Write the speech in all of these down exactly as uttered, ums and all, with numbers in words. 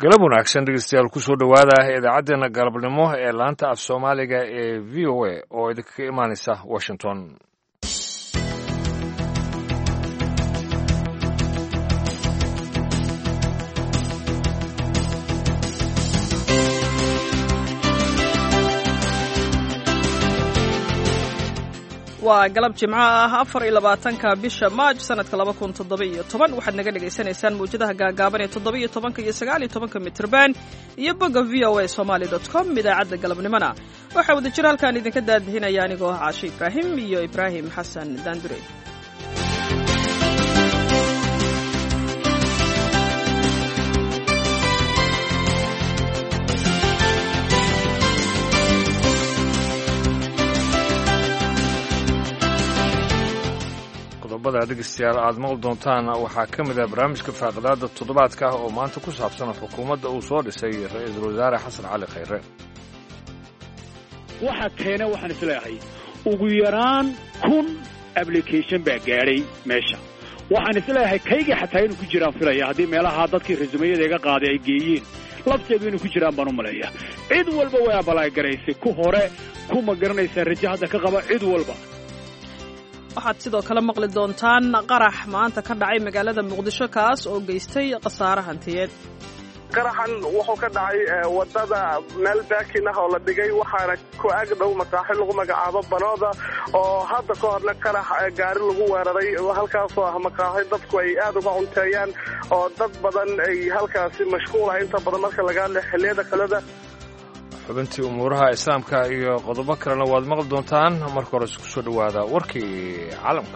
galab wanaagsan dhegeystayaal kusoo dhowaada idaacaddeenna galabnimo ee laanta af soomaaliga ee v o a oo idinkaga imaanaysa washington. waa galab jimco ah afar iyo labaatanka bisha maaj sanadka laba kun toddoba iyo toban waxaad naga dhagaysanaysaan mawjadaha gaagaaban ee toddoba iyo tobanka iyo sagaal iyo tobanka mitrban iyo bogga v o a somaali dot com idaacadda galabnimona waxaa wada jir halkaan idinka daadihinaya anigoo ah caashe ibraahim iyo ibraahim xasan daandure. dhegeystayaal aad maqli doontaan waxaa ka mid ah barnaamijka faaqidaada toddobaadka ah oo maanta ku saabsan xukuumadda uu soo dhisay ra-iisul wasaare xasan cali khayre. waxa keena waxaan isleeyahay ugu yaraan kun application baa gaadhay meesha. waxaan isleeyahay kayga xataa inuu ku jiraan filaya haddii meelaha dadkii resumayada iga qaaday ay geeyeen lafteedu inuu ku jiraan baan u maleeya. cid walba way abalaagaraysay ku hore kuma garanaysaa rajo hadda ka qaba cid walba. waxaad sidoo kale maqli doontaan qarax maanta ka dhacay magaalada muqdisho kaas oo geystay khasaare hantiyeed. qaraxan wuxuu ka dhacay wadada meel baakin ah oo la dhigay waxaana ku ag dhow maqaaxi lagu magacaabo banooda oo hadda ka horna qarax gaari lagu weeraray halkaasoo ah maqaaxi dadku ay aad uga cunteeyaan oo dad badan ay halkaasi mashquula inta badan marka laga hadla xilliyada kaleda. xubintii umuuraha islaamka iyo qodobo kalena waad maqli doontaan. marka hore isku soo dhowaada warkii caalamka.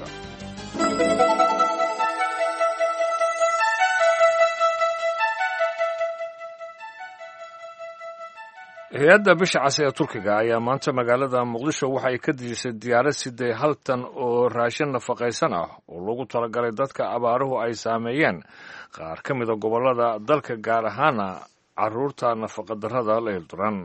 hay-adda bisha cas ee turkiga ayaa maanta magaalada muqdisho waxay ka dejisay diyaarad siday hal tan oo raashin nafaqaysan ah oo lagu talagalay dadka abaaruhu ay saameeyeen qaar ka mida gobollada dalka gaar ahaana carruurta nafaqadarrada la ilduran.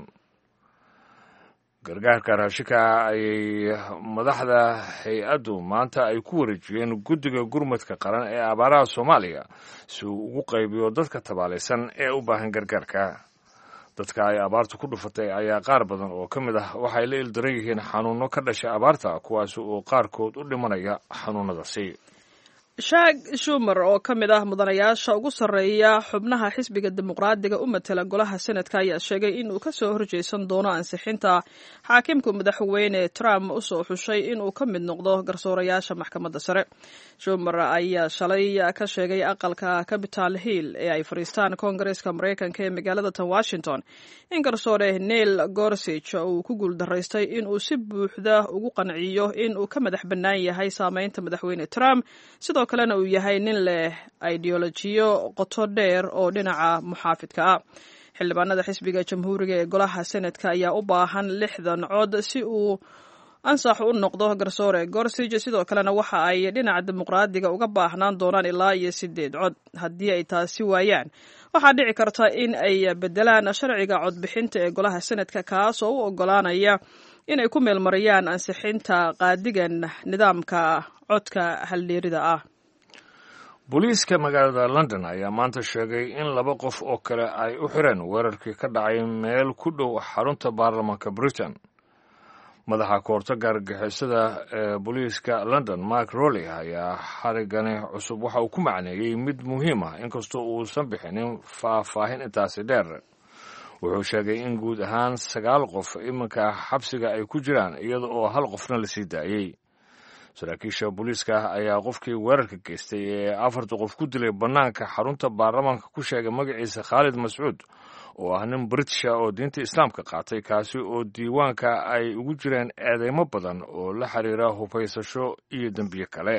gargaarka raashinka ayay madaxda hay-addu maanta ay ku wareejiyeen guddiga gurmadka qaran ee abaaraha soomaaliya si uu ugu qaybiyo dadka tabaalaysan ee u baahan gargaarka. dadka ay abaartu ku dhufatay ayaa qaar badan oo ka mid ah waxay la ildaran yihiin xanuunno ka dhashay abaarta kuwaasi oo qaarkood u dhimanaya xanuunnadaasi. shaag shumer oo ka mid ah mudanayaasha ugu sarreeya xubnaha xisbiga dimuqraadiga u matala golaha senadka ayaa sheegay inuu ka soo horjeysan doono ansixinta xaakimka madaxweyne trump usoo xushay inuu ka mid noqdo garsoorayaasha maxkamadda sare. shumer ayaa shalay ka sheegay aqalka capital hill ee ay fadhiistaan koongareeska maraykanka ee magaalada tan washington in garsoore neil gorsich uu ku guuldaraystay inuu si buuxda ugu qanciyo inuu ka madax bannaan yahay saameynta madaxweyne trump sidoo kalena uu yahay nin leh ideolojiyo qoto dheer oo dhinaca muxaafidka ah. xildhibaanada xisbiga jamhuuriga ee golaha senadka ayaa u baahan lixdan cod si uu ansax u noqdo garsoore gorsij sidoo kalena waxa ay dhinaca dimuqraadiga uga baahnaan doonaan ilaa iyo sideed cod. haddii ay taasi waayaan waxaa dhici karta in ay bedelaan sharciga codbixinta ee golaha senadka kaas oo u ogolaanaya inay ku meelmariyaan ansixinta qaadigan nidaamka codka haldheerida ah. booliiska magaalada london ayaa maanta sheegay in laba qof oo kale ay u xireen weerarkii ka dhacay meel ku dhow xarunta baarlamaanka britain. madaxa kahortagga argagixisada ee booliiska london mark rowley ayaa xarigani cusub waxa uu ku macneeyey mid muhiim ah inkastoo uusan bixinin faahfaahin intaasi dheer. wuxuu sheegay in guud ahaan sagaal qof iminka xabsiga ay ku jiraan iyada oo hal qofna la sii daayey. saraakiisha booliiska ayaa qofkii weerarka geystay ee afarta qof ku dilay bannaanka xarunta baarlamaanka ku sheegay magaciisa khaalid mascuud oo ah nin britisha oo diinta islaamka qaatay kaasi oo diiwaanka ay ugu jireen eedeymo badan oo la xiriira hubaysasho iyo dembiye kale.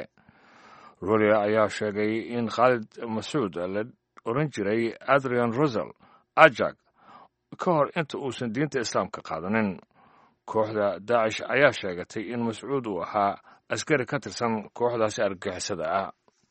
rolia ayaa sheegay in khaalid mascuud la oran jiray adrian rosal ajak ka hor inta uusan diinta islaamka qaadanin. kooxda daacish ayaa sheegatay in mascuud uu ahaa askari ka tirsan kooxdaasi argagixisada ah.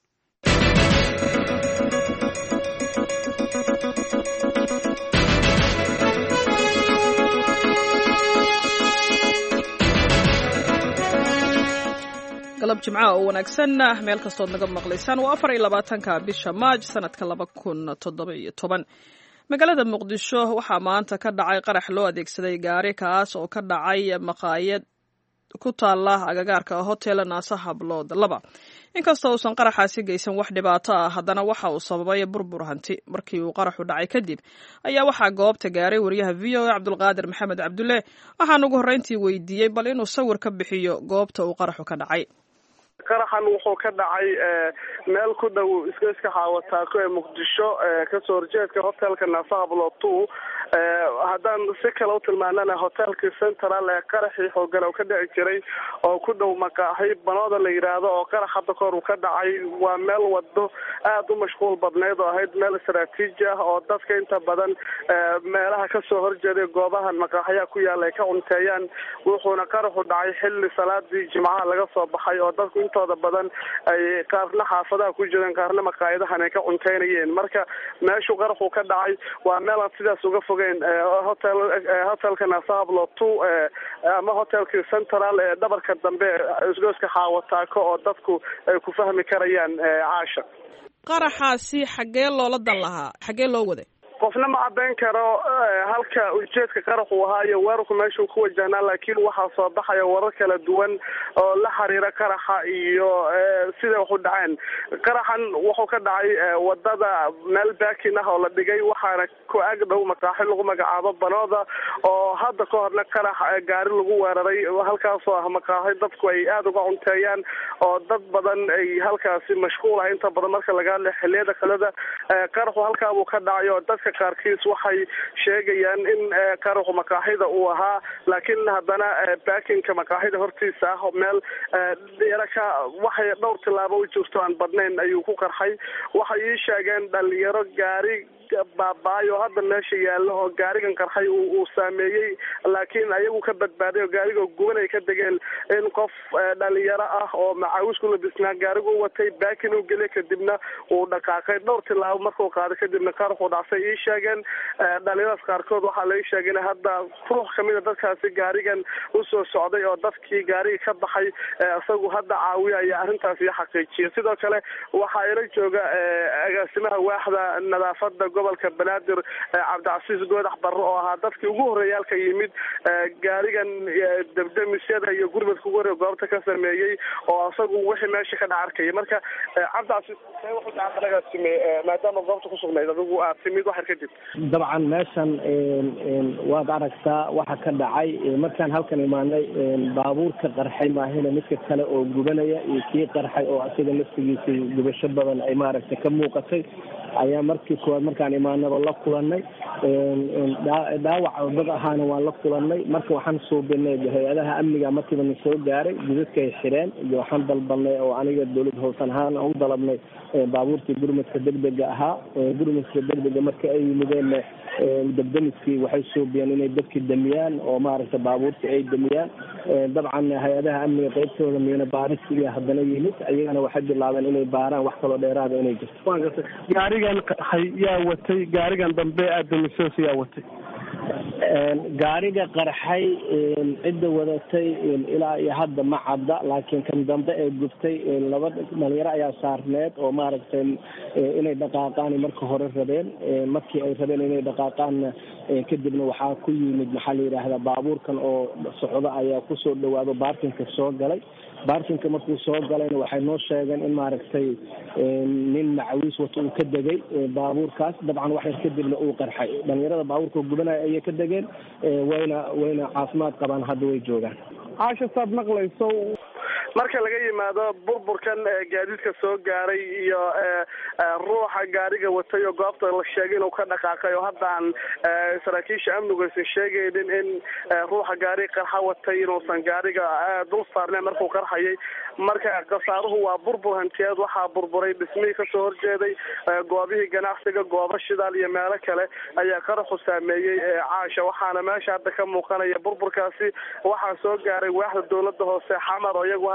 galab jimca oo wanaagsan meel kastood naga maqlaysaan waa afar iyo labaatanka bisha maaj sanadka laba kun toddoba iyo toban. magaalada muqdisho waxaa maanta ka dhacay qarax loo adeegsaday gaari kaas oo ka dhacay maqaayad ku taala agagaarka hotel naasa hablood laba inkastoo uusan qaraxaasi geysan wax dhibaato ah haddana waxa uu sababay burbur hanti markii uu qaraxu dhacay kadib ayaa waxaa goobta gaaray wariyaha v o a cabdulqaadir maxamed cabdulle waxaan ugu horreyntii weydiiyey bal inuu sawir ka bixiyo goobta uu qaraxu ka dhacay. qaraxan wuxuu ka dhacay meel ku dhow iska xaawataako ee muqdisho kasoo horjeedka hotelka naasa hablood two haddaan si kale u tilmaanana hotelkii central ee qaraxii xoogan oo ka dhici jiray oo ku dhow maqaaxi banooda la yidhaahdo oo qarax hadda kahor uu ka dhacay waa meel wado aada u mashquul badneyd oo ahayd meel istaraatiiji ah oo dadka inta badan meelaha kasoo horjeeday goobahan maqaaxyaha ku yaala ay ka cunteeyaan wuxuuna qaraxu dhacay xilli salaadii jimcaha laga soo baxay oo dadku intooda badan ay qaarna xaafadaha ku jireen qaarna maqaayadahan ay ka cunteynayeen marka meeshuu qaraxu ka dhacay waa meel aan sidaas uga fogeen hotel hotelka naasa hablood two ama hotelkii central ee dhabarka dambe isgoyska xaawataako oo dadku ay ku fahmi karayaan caasha. qaraxaasi xaggee loola dan lahaa xaggee loo waday qofna ma cadeyn karo halka ujeedka qaraxu ahaa iyo weerarku meeshuu ku wajahnaa laakiin waxaa soo baxaya warar kala duwan oo la xiriira qaraxa iyo sida wax u dhaceen. qaraxan wuxuu ka dhacay wadada meel baakin ah oo la dhigay waxaana ku ag dhow maqaaxi lagu magacaabo banooda oo hadda ka horna qarax gaari lagu weeraray halkaasoo ah maqaaxi dadku ay aada uga cunteeyaan oo dad badan ay halkaasi mashquul ah inta badan marka laga hadla xiliyada kaleda qaraxu halkaabuu ka dhacay oo dadka qaarkiis waxay sheegayaan in qaraxu maqaaxida uu ahaa laakiin haddana baakinka maqaaxida hortiisa ah meel yaraka waxay dhowr tilaabo u jirto aan badnayn ayuu ku qarxay. waxay ii sheegeen dhalinyaro gaari baabaayo hadda meesha yaallo oo gaarigan qarxay uu saameeyey laakiin ayagu ka badbaaday oo gaariga guban ay ka degeen in qof dhalinyaro ah oo macaawis ku labisnaa gaarigu watay baakin u geliyay kadibna uu dhaqaaqay dhowr tilaabo markuu qaaday kadibna qaraxu dhacsay ii sheegeen dhalinyaradaas qaarkood waxaa la ii sheegay in hadda ruux kamid a dadkaasi gaarigan usoo socday oo dadkii gaariga ka baxay isagu hadda caawiyaya arrintaas iyo xaqiijiya. sidoo kale waxaa ila jooga agaasimaha waaxda nadaafada gobolka banaadir cabdicasiis goodax barre oo ahaa dadkii ugu horreeyaalka yimid gaarigan dabdamisyada iyo gurmadka ugu horreeya goobta ka sameeyey oo isagu wixii meesha ka dhac arkaya. marka cabdicasiis wuxuu dhacdalagaasime maadaama goobta kusugnayd adigu aad timid waxar kadib dabcan meeshan waad aragtaa waxa ka dhacay markaan halkan imaanay baabuurka qarxay maahina midka kale oo gubanaya iyo kii qarxay oo asiga laftigiisa gubasho badan ay maaragtay ka muuqatay ayaa markii koowaad markaan imaanaba la kulanay dhaawac dad ahaana waan la kulanay marka waxaan suubinay hay-adaha amniga markiiba na soo gaaray gudadka ay xireen iyo waxaan dalbanay oo aniga dawlad hoosan ahaan u dalabnay baabuurtii gurmadka degdega ahaa gurmadka degdega marka ay yimideen dabdamiskii waxay suubiyeen inay dadkii damiyaan oo maaragtay baabuurtii ay damiyaan dabcan hay-adaha amniga qaybtooda miyana baarisiga haddana yimid ayagana waxay bilaabeen inay baaraan wax kaloo dheeraada inay jirto. gaarigan qarxay yaa watay gaarigan dambe aad damisoos yaa watay gaariga qarxay cidda wadatay ilaa iyo hadda ma cadda laakiin kan dambe ee gubtay laba dhalinyaro ayaa saarneed oo maaragtay inay dhaqaaqaan marka hore rabeen markii ay rabeen inay dhaqaaqaan kadibna waxaa ku yimid maxaa la yidhaahdaa baabuurkan oo socdo ayaa kusoo dhawaado baarkinka soo galay baarkinka markuu soo galayna waxay noo sheegeen in maaragtay nin macawiis wato uu ka degay baabuurkaas dabcan wax yar kadibna uu qarxay dhalinyarada baabuurka gubanaya ayay ka degeen wayna wayna caafimaad qabaan hadda way joogaan. caasha saad maqlayso marka laga yimaado burburkan gaadiidka soo gaaray iyo ruuxa gaariga watay oo goobta la sheegay inuu ka dhaqaaqay oo hadda aan saraakiisha amnigu aysan sheegaynin in ruuxa gaariga qarxa watay inuusan gaariga dul saarneen markuu qarxayay marka khasaaruhu waa burbur hantiyeed waxaa burburay dhismihii kasoo horjeeday goobihii ganacsiga goobo shidaal iyo meelo kale ayaa qaraxu saameeyey caasha waxaana meesha hadda ka muuqanaya burburkaasi waxaa soo gaaray waaxda dawladda hoose xamar oo iyagu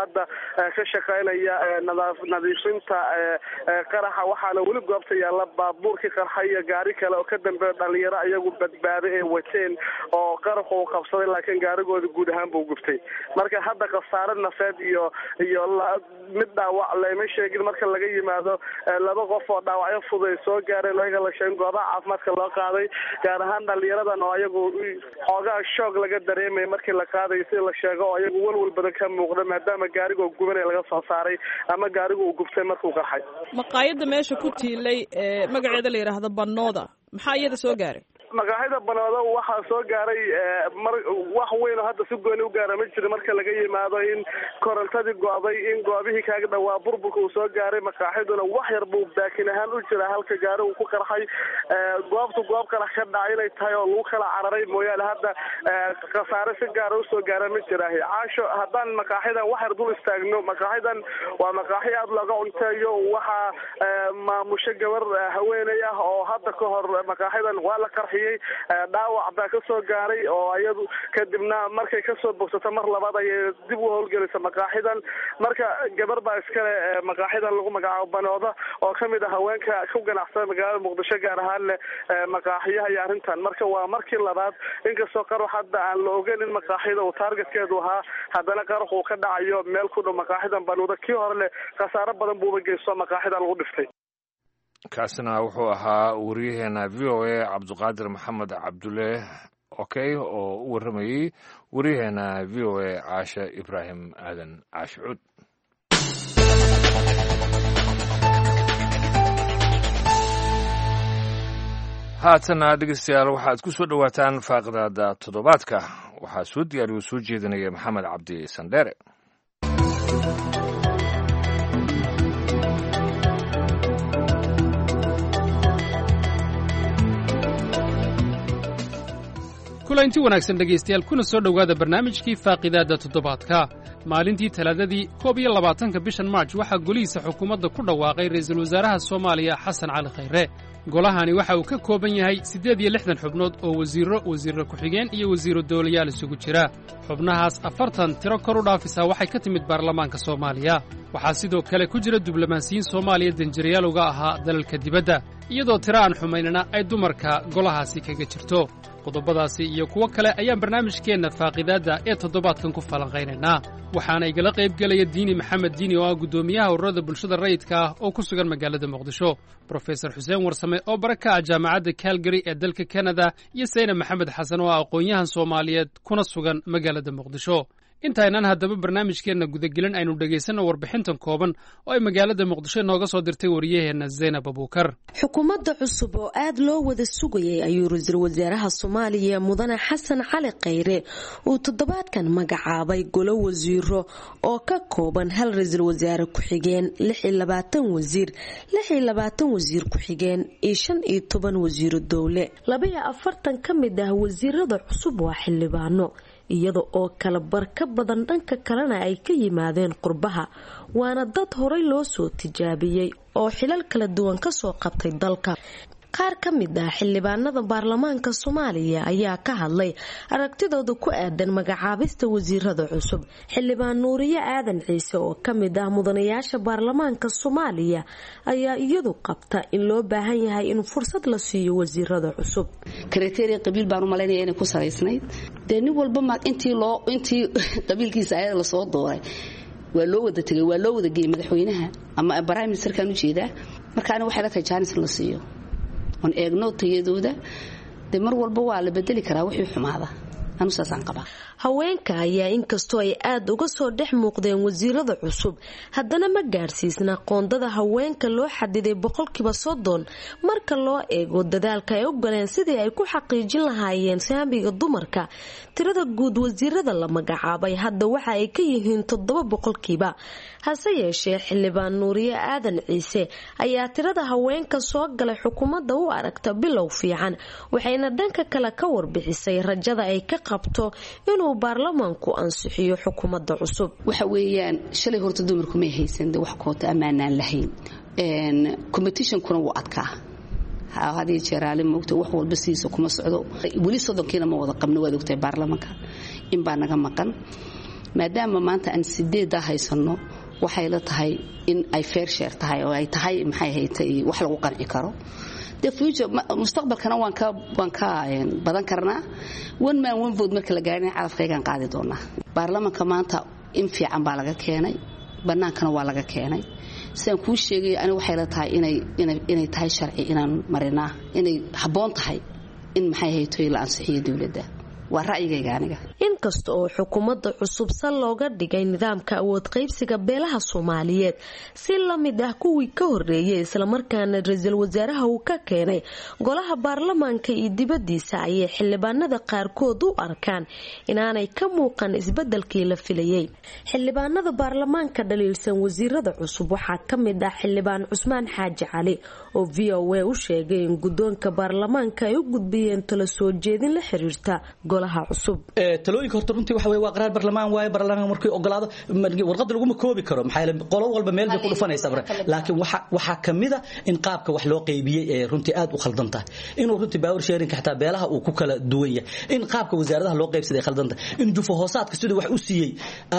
hadda ka shaqaynaya nadiifinta qaraxa waxaana weli goobta yaalla baabuurkii qarxay iyo gaari kale oo ka dambeeya dhalinyaro iyagu badbaaday ee wateen oo qaraxu uu qabsaday laakiin gaarigooda guud ahaan buu gubtay marka hadda khasaare nafeed iyo iyo mid dhaawac lama sheegin marka laga yimaado laba qof oo dhaawacyo fuday soo gaareen ayaga la sheegay goobaha caafimaadka loo qaaday gaar ahaan dhalinyaradan oo ayagu xoogaa shoog laga dareemay markii la qaaday si la sheego oo ayagu walwal badan ka muuqda maadaama gaariga gubanay laga soo saaray ama gaariga uu gubtay markuu qarxay maqaayada meesha ku tiilay ee magaceeda la yiraahdo Banooda maxaa iyada soo gaaray maqaayada Banooda waxaa soo gaaray mar wax weyn oo hadda si gooni u gaaray ma jiro marka laga yimaado in korontadii go'day in goobihii kaaga dhawaa burburka uu soo gaaray maqaayaduna wax yar buu baakin ahaan u jira halka gaari uu ku qarxay goobtu goob kale ka dhacay inay tahay oo lagu kala cararay mooyaane hadda khasaare si gaar ah u soo gaaray ma jiraahay caasho haddaan maqaayadan wax yar dul istaagno maqaayadan waa maqaayo aad looga cunteeyo waxaa maamusha gabar haweeney ah oo hadda ka hor maqaayadan waa la qarxiyay dhaawac baa ka soo gaaray oo iyadu kadibna markay ka soo bogsato mar labaad ayay dib u howlgelisay maqaaxidan marka gabar baa iskale maqaaxidan lagu magacaabo Banooda oo kamid ah haweenka ku ganacsada magaalada Muqdisho gaar ahaan leh maqaaxiyaha iyo arrintan marka waa markii labaad inkastoo qarax hadda aan la ogeyn in maqaaxida uu targetkeedu ahaa haddana qarax uu ka dhacayo meel ku dhow maqaaxidan Banooda kii hore leh khasaare badan buu geysto maqaaxidan lagu dhiftay kaasina wuxuu ahaa wariyaheena v o a cabdiqaadir maxamed cabdulle okay oo u waramayay wariyaheena v o a caashe ibraahim aadan caashe cuud haatana dhegeystayaal waxaad ku soo dhowaataan faaqdaada toddobaadka waxaa soo diyaariyo soo jeedinaya maxamed cabdi sandheere kulanti wanaagsan dhegaystayaal kuna soo dhowaada barnaamijkii faaqidaadda toddobaadka maalintii talaadadii koob iyo labaatanka bishan maarj waxaa golihiisa xukuumadda ku dhawaaqay ra'iisul wasaaraha soomaaliya xasan cali khayre golahani waxa uu ka kooban yahay siddeed iyo lixdan xubnood oo wasiirro wasiirro ku-xigeen iyo wasiirro dawlayaal isugu jira xubnahaas afartan tiro kor u dhaafisaa waxay ka timid baarlamaanka soomaaliya waxaa sidoo kale ku jira diblomaasiyiin soomaaliya danjirayaal uga ahaa dalalka dibadda iyadoo tiro aan xumaynana ay dumarka golahaasi kaga jirto qodobadaasi iyo kuwo kale ayaan barnaamijkeenna faaqidaadda ee toddobaadkan ku falanqaynaynaa waxaana igala qaybgelaya diini maxamed diini oo ah guddoomiyaha ururada bulshada rayidka ah oo ku sugan magaalada muqdisho brofesor xuseen warsame oo bara ka ah jaamacadda calgary ee dalka kanada iyo sayna maxamed xasan oo ah aqoon-yahan soomaaliyeed kuna sugan magaalada muqdisho intaaynan haddaba barnaamijkeenna gudagelin aynu dhegaysanno warbixintan kooban oo ay magaalada muqdisho inooga soo dirtay wariyaheenna zaynab abuukar xukuumadda cusub oo aad loo wada sugayay ayuu ra-iisul wasaaraha soomaaliya mudane xasan cali khayre uu toddobaadkan magacaabay golo wasiiro oo ka kooban hal ra-iisul wasaare ku-xigeen lix iyo labaatan wasiir lix iyo labaatan wasiir ku-xigeen iyo shan iyo toban wasiiro dowle laba iyo afartan ka mid ah wasiirada cusub waa xildhibaano iyada oo kala bar ka badan dhanka kalena ay ka yimaadeen qurbaha waana dad horay loo soo tijaabiyey oo xilal kala duwan ka soo qabtay dalka qaar ka mid ah xildhibaanada baarlamaanka Soomaaliya ayaa ka hadlay aragtidooda ku aadan magacaabista wasiirada cusub xildhibaan Nuuriye Aadan Ciise oo ka mid ah mudanayaasha baarlamaanka Soomaaliya ayaa iyadu qabta in loo baahan yahay in fursad la siiyo wasiirada cusub kriteeriya qabiil baan u maleynaya inay ku salaysnayd deeni walba ma intii loo intii qabiilkiisa ayada la soo dooray waa loo wada tagay waa loo wada geeyay madaxweynaha ama prime minister kan u jeeda marka ana waxa la ka jaanis la siiyo on eegno tayadooda de mar walba waa la bedeli karaa wixii xumaada anu saasan qaba haweenka ayaa inkastoo ay aad uga soo dhex muuqdeen wasiirada cusub haddana ma gaarsiisna qoondada haweenka loo xadiday boqolkiiba soddon marka loo eego dadaalka ay u galeen sidii ay ku xaqiijin lahaayeen saamiga dumarka tirada guud wasiirada la magacaabay hadda waxa ay ka yihiin toddoba boqolkiiba hase yeeshee xildhibaan Nuuriye Aadan Ciise ayaa tirada haweenka soo galay xukuumadda u aragta bilow fiican waxayna dhanka kale ka warbixisay rajada ay ka qabto inuu baarlamaanku ansixiyo xukuumadda cusub waxa weeyaan shalay horta dumarku ma haysan wax koota amaanaan lahayn een competition kuna wuu adkaa hadii jeeraale moogto wax walba siiso kuma socdo wali sodonkiina ma wada qabno wada ogtay baarlamaanka in baa naga maqan maadaama maanta aan sideeda haysano waxay la tahay in ay fair share tahay oo ay tahay maxay haytay wax lagu qanci karo the future mustaqbalkana waan ka waan ka badan karnaa one man one vote marka la gaarnay calafkaygan qaadi doonaa baarlamaanka maanta in fiican baa laga keenay banaankana waa laga keenay sidaan kuu sheegay ani waxay la tahay inay inay inay tahay sharci inaan marinaa inay haboon tahay in maxay haytay la ansixiyo dawladda waa ra'yigayga aniga inkasta oo xukuumadda cusub sal looga dhigay nidaamka awood qaybsiga beelaha Soomaaliyeed si la mid ah kuwii ka horeeyay isla markaana ra'iisul wasaaraha uu ka keenay golaha baarlamaanka iyo dibadiisa ay xildhibaanada qaarkood u arkaan inaanay ka muuqan isbedelkii la filayay xildhibaanada baarlamaanka dhaliilsan wasiirada cusub waxaa ka mid ah xildhibaan Cusmaan Xaaji Cali oo V O A u sheegay in gudoonka baarlamaanka ay u gudbiyeen talo soo jeedin la xiriirta golaha cusub ee talooyinka horta runtii waxa weey waa qaraar baarlamaan waay baarlamaan markii ogolaado warqad lagu ma koobi karo maxay qolo walba meel bay ku dhufanaysaa laakiin waxa waxa kamida in qaabka wax loo qaybiyay ee runtii aad u khaldan tahay inuu runtii power sharing xataa beelaha uu ku kala duwan yahay in qaabka wasaaradaha loo qaybsaday khaldan tahay in jufo hoosaadka sida wax u siiyay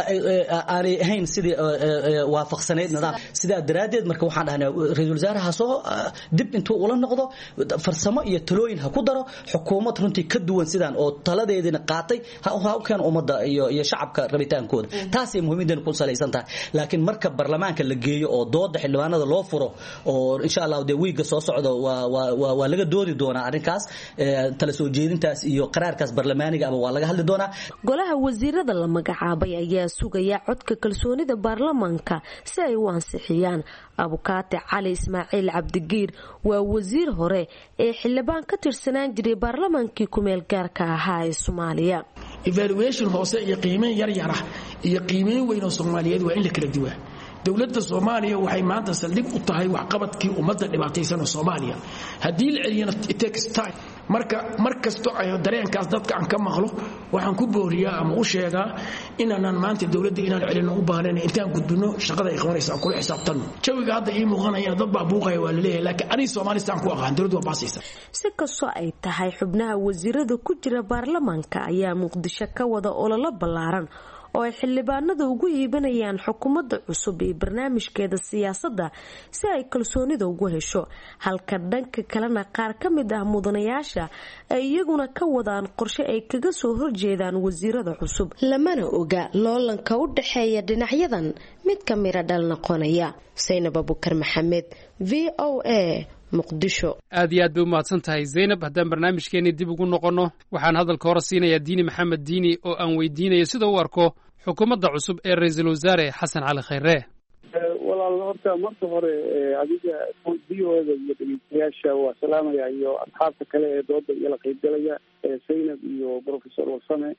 aanay ahayn sidii waafaqsaneed nidaam sida daraadeed marka waxaan dhahnaa ra'iisul wasaaraha soo dib intuu ula noqdo farsamo iyo talooyin ha ku daro xukuumad runtii ka duwan sidaan oo taladeedina qaatay ha u keen umada iyo iyo shacabka rabitaankooda taas ay muhiimada ku salaysan tahay laakiin marka baarlamaanka la geeyo oo dooda xildhibaanada loo furo oo insha Allah de wiiga soo socdo waa waa waa laga doodi doonaa arrinkaas tala soo jeedintaas iyo qaraarkaas baarlamaaniga ama waa laga hadli doonaa golaha wasiirada la magacaabay ayaa sugaya codka kalsoonida baarlamaanka si ay u ansixiyaan abukaate Cali Ismaaciil Cabdigiir waa wasiir hore ee xildhibaan ka tirsanaan jiray baarlamaankii ku meel gaarka ahaa ee Soomaaliya evaluation hoose iyo qiimeyn yar yar ah iyo qiimeyn weyn oo Soomaaliyeed waa in la kala duwaa dawladda Soomaaliya waxay maanta saldhig u tahay wax qabadkii ummadda dhibaataysan oo Soomaaliya hadii la celiyana it takes time marka markasto ay dareenkaas dadka aan ka maqlo waxaan ku booriyaa ama u sheegaa inaan maanta dawladda inaan celino u baahneen intaan gudbino shaqada ay qabanaysaa ku xisaabtan jawiga hadda ii muuqanaya dad baa buuqaya waa leeyahay laakiin ani Soomaalistaan ku aqaan dawladdu waa baasaysa si kastoo ay tahay xubnaha wasiirada ku jira baarlamaanka ayaa Muqdisho ka wada ololo ballaaran oo ay xildhibaanada ugu iibanayaan xukuumadda cusub ee barnaamijkeeda siyaasadda si ay kalsoonida ugu hesho halka dhanka kalena qaar ka mid ah mudanayaasha ay iyaguna ka wadaan qorshe ay kaga soo horjeedaan wasiirada cusub lamana oga loolanka u dhaxeeya dhinacyadan mid ka mira dhal noqonaya Zainab Abubakar Maxamed V O A muqdisho aad iyo aad bay u mahadsan tahay Zainab haddaan barnaamijkeennii dib ugu noqonno waxaan hadalka hore siinayaa diini maxamed diini oo aan weydiinayo sida u arko xukuumadda cusub ee ra'iisul wasaare xasan cali khayre walaal horta marka hore adiga V O A iyo dhageystayaasha waa salaamaya iyo asxaabta kale ee dooda iyo la qaybgalaya Zainab iyo professor Wasame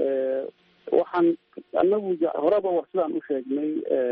waxaan anagu horeba wax sidaan u sheegnay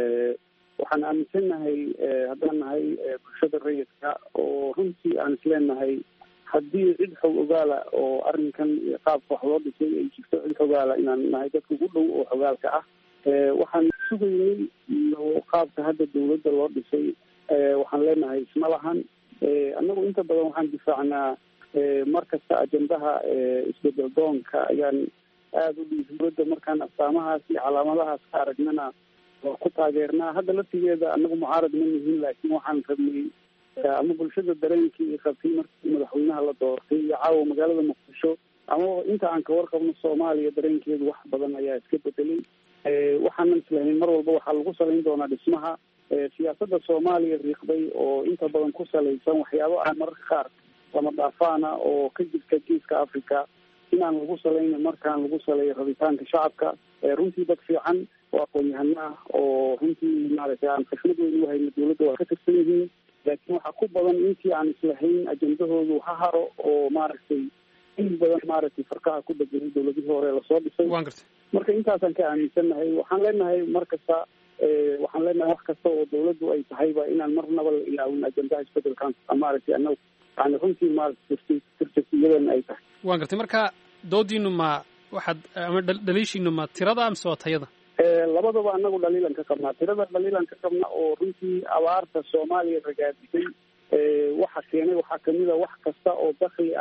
waxaan aaminsanahay haddaan nahay bulshada rayidka oo runtii aan isleenahay haddii cid xog ogaala oo arrinkan qaabka wax loo dhisay ay jirto cid xogaala inaan nahay dadka ugu dhow oo xogaalka ah waxaan sugaynay iyo qaabka hadda dawladda loo dhisay waxaan leenahay isma lahan annagu inta badan waxaan difaacnaa markasta ajendaha isbedel doonka ayaan aada u dhihi dawladda markaan astaamahaas iyo calaamadahaas ka aragnana waa ku taageernaa hadda laftigeeda anagu mucaarad ma yihiin laakiin waxaan rabnay ama bulshada dareenkii qabtay markii madaxweynaha la doortay iyo caawa magaalada muqdisho ama inta aan ka warqabno Soomaaliya dareenkeedu wax badan ayaa iska bedelay waxaan islahayn mar walba waxaa lagu salayn doonaa dhismaha siyaasadda Soomaaliya riiqday oo inta badan ku salaysan waxyaabo aan mararka qaar lama dhaafaana oo ka jirta geeska Afrika inaan lagu salayn markaan lagu salayo rabitaanka shacabka runtii dad fiican oo aqoon-yahan ah oo runtii maaragtay aan xirfad weyn u hayno dawladda waa ka tirsan yihiin laakiin waxaa ku badan intii aan islahayn ajendahoodu ha haro oo maaragtay in badan maaragtay farqaha ku dheganay dawladihii hore lasoo dhisay marka intaasaan ka aaminsanahay waxaan leenahay mar kasta waxaan leenahay wax kasta oo dawladdu ay tahayba inaan marnaba la ilaawin ajendaha isbedelkan maaragtay annagu yani runtii maaragtay tirtirsiyadan ay tahay waan gartay marka doodiinu ma waxaad ama dhaliishiinu ma tirada amse waa tayada labadaba anagu dhaliilan ka qabnaa tirada dhaliilan ka qabna oo runtii abaarta Soomaaliya ragaadisay waxa keenay waxaa kamid ah wax kasta oo dakhli ah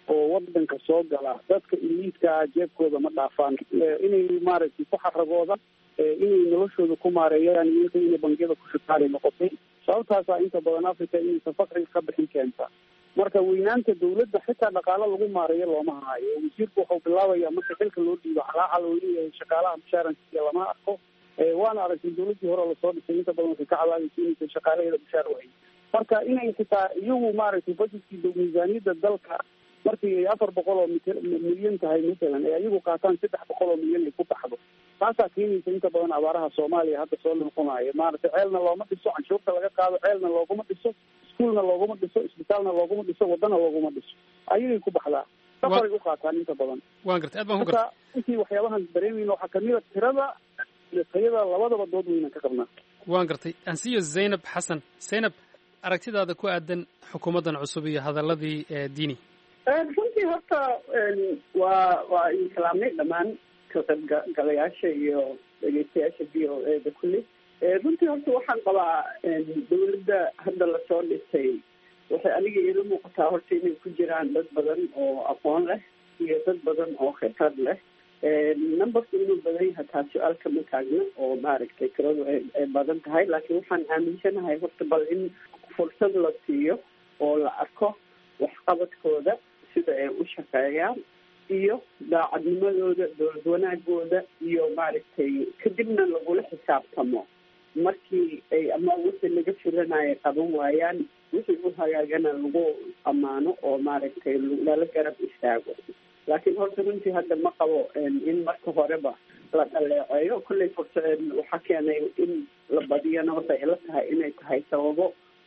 oo wadanka soo gala dadka iliidka jeebkooda ma dhaafaan inay maaragtay ku xaragooda inay noloshooda ku maareeyaan iyo inay bangiyada ku shaqaalay noqotay sababtaasaa inta badan africa inaysan faqriga ka bixin keenta marka weynaanta dawladda xitaa dhaqaalo lagu maareeyo looma hayo wasiirku wuxuu bilaabaya marka xilka loo dhiibo calaacal oo leeyahay shaqaalaha mushaarankiisa lama arko waana aragtay dawladdii hore lasoo dhisay inta badan waxay ka cadaadaysa inaysan shaqaalaheeda mushaar wahayn marka inay xitaa iyagu maaragtay budgetkii miisaaniyadda dalka markii ay afar boqol oo milyan tahay masalan ee ayagu qaataan saddex boqol oo milyan ay ku baxdo taasaa keenaysa inta badan abaaraha soomaaliya hadda soo noqonayo maaragtay ceelna looma dhiso canshuurta laga qaado ceelna looguma dhiso iskuulna looguma dhiso isbitaalna looguma dhiso wadana looguma dhiso ayagay ku baxdaa safaray u qaataan inta badan waan gartay aad baan ku gartay intii waxyaabahan dareemayno waxaa kamid a tirada iyo tayada labadaba dood weynan ka qabnaa waan gartay ansiyo zaynab xasan zaynab aragtidaada ku aadan xukuumaddan cusub iyo hadaladii diini runtii horta waa waa islaamnay dhammaan ka qaybgalayaasha iyo dhegeystayaasha v o a da kulli runtii horta waxaan qabaa dawladda hadda lasoo dhisay waxay aniga iila muuqataa horta inay ku jiraan dad badan oo aqoon leh iyo dad badan oo khibrad leh numberka inuu badan yahay taa su-aal kama taagna oo maaragtay tiradu ay badan tahay laakiin waxaan aaminsanahay horta bal in fursad la siiyo oo la arko waxqabadkooda sida ay u shaqeeyaan iyo daacadnimadooda dowlad wanaagooda iyo maaragtay kadibna lagula xisaabtamo markii ay ama wixii laga filanayo qaban waayaan wixii u hagaagana lagu ammaano oo maaragtay lala garab istaago laakiin horta runtii hadda ma qabo in marka horeba la dhaleeceeyo kolley fursa waxaa keenay in la badiyana horta ay la tahay inay tahay sababo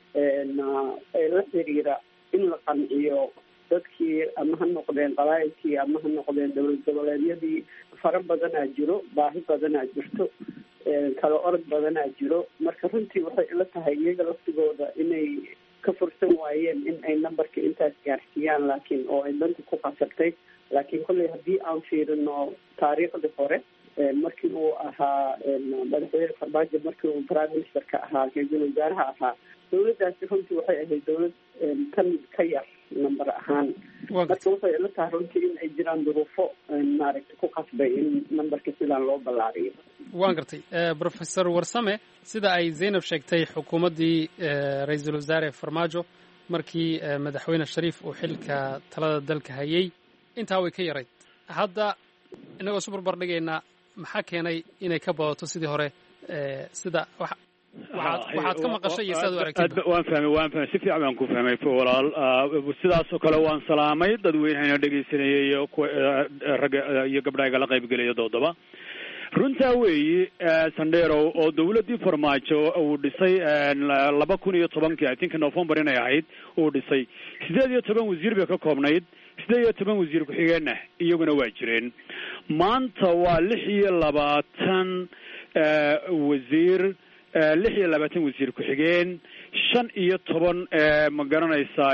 la xiriira in la qanciyo dadkii ama ha noqdeen qabaa'ilkii ama ha noqdeen dowlad goboleedyadii fara badanaa jiro baahi badanaa jirto kala orod badanaa jiro marka runtii waxay ila tahay iyaga laftigooda inay ka fursan waayeen in ay numberka intaas gaarsiiyaan laakiin oo ay danta ku qasabtay laakiin kolley haddii aan fiirino taariikhdii hore markii uu ahaa madaxweyne farmaajo markii uu prime ministerka ahaa ra-iisul wasaaraha ahaa dawladdaasi runtii waxay ahayd dawlad tan ka yar number ahaan marka waxay ila tahay runtii in ay jiraan duruufo maaragtay ku qasbay in numberka sidaan loo ballaariyo waan gartay professor warsame sida ay zaynab sheegtay xukuumaddii ra-iisul wasaare farmaajo markii madaxweyne shariif uu xilka talada dalka hayay intaa way ka yarayd hadda inagoo isu barbar dhigaynaa maxaa keenay inay ka badato sidii hore sida waxaad ka maqashay iyo sidaad u aragtid waan fahmay waan fahmay si fiican baan ku fahmay walaal sidaas oo kale waan salaamay dadweynahayna dhegaysanayay iyo ragga iyo gabdhaha igala qaybgelaya doodaba runtaa weeyi sandheerow oo dawladdii farmaajo uu dhisay laba kun iyo tobankii i think november inay ahayd uu dhisay sideed iyo toban wasiir bay ka koobnayd sideed iyo toban wasiir ku-xigeenna iyaguna waa jireen maanta waa lix iyo labaatan wasiir lix iyo labaatan wasiir ku-xigeen shan iyo toban ma garanaysaa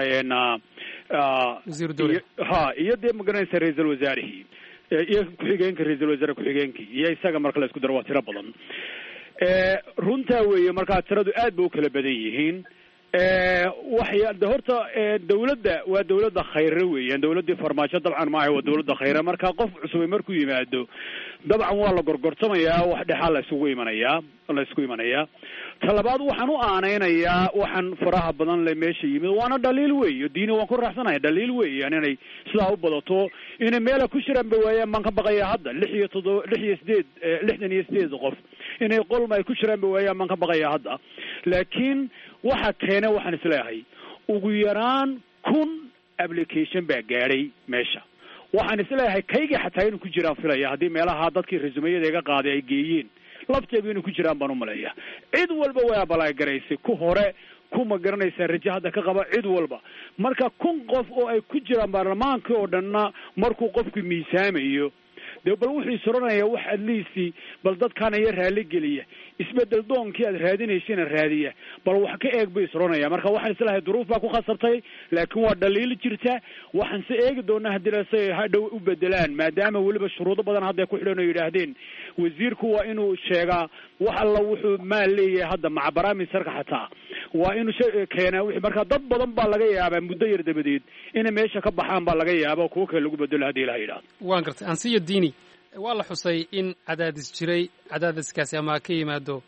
ha iyo dee ma garanaysaa ra-iisul wasaarihii iyo ku-xigeenka ra-iisul wasaare ku-xigeenkii iyo isaga marka la isku daro waa tiro badan runtaa weeye markaa tiradu aad ba u kala badan yihiin waxya de horta dawladda waa dawladda khayre weeyaan dawladdii farmaajo dabcan maaha waa dawladda khayre marka qof cusubay markuu yimaado dabcan waa la gorgortamayaa wax dhexaa la isugu imanayaa la isku imanayaa talabaad waxaan u aanaynayaa waxaan faraha badan le meesha yimid waana dhaliil weeyo diini waan ku raaxsanahay dhaliil weeyaan inay sidaa u badato inay meela ku jiraan ba waayaan baan ka baqayaa hadda lix iyo toddoba lix iyo sideed lixdan iyo sideed qof inay qolma ay ku jiraan ba waayaan baan ka baqayaa hadda laakiin waxa keena waxaan isleeyahay ugu yaraan kun application baa gaadhay meesha waxaan isleeyahay kayga xataa inuu ku jiraan filaya haddii meelaha dadkii resumayada iga qaaday ay geeyeen lafteedu inuu ku jiraan baan umaleeya cid walba way abalaagaraysay ku hore kuma garanaysaa rajo hadda ka qaba cid walba marka kun qof oo ay ku jiraan baarlamaankii oo dhanna markuu qofku miisaamayo dee bal wuxuu isodhanaya wax adliisi bal dadkaana iyo raali geliya isbedel doonkii aad raadinaysana raadiya bal wax ka eeg bay isodhanaya marka waxaan islahay duruuf baa ku khasabtay laakiin waa dhaliil jirta waxaan se eegi doonaa haddii lase hadhow u bedelaan maadaama weliba shuruudo badan hadday ku xidhan oo yidhaahdeen wasiirku waa inuu sheegaa wax alla wuxuu maal leeyahay hadda maca baraaministerka xataa waa inuu keenaa wixii marka dad badan baa laga yaabaa muddo yar dabadeed inay meesha ka baxaan baa laga yaaba kuwo kale lagu bedelo haddii ilaha yidhahdo waan gartay ansiya diini waa la xusay in cadaadis jiray cadaadiskaasi ama ka yimaado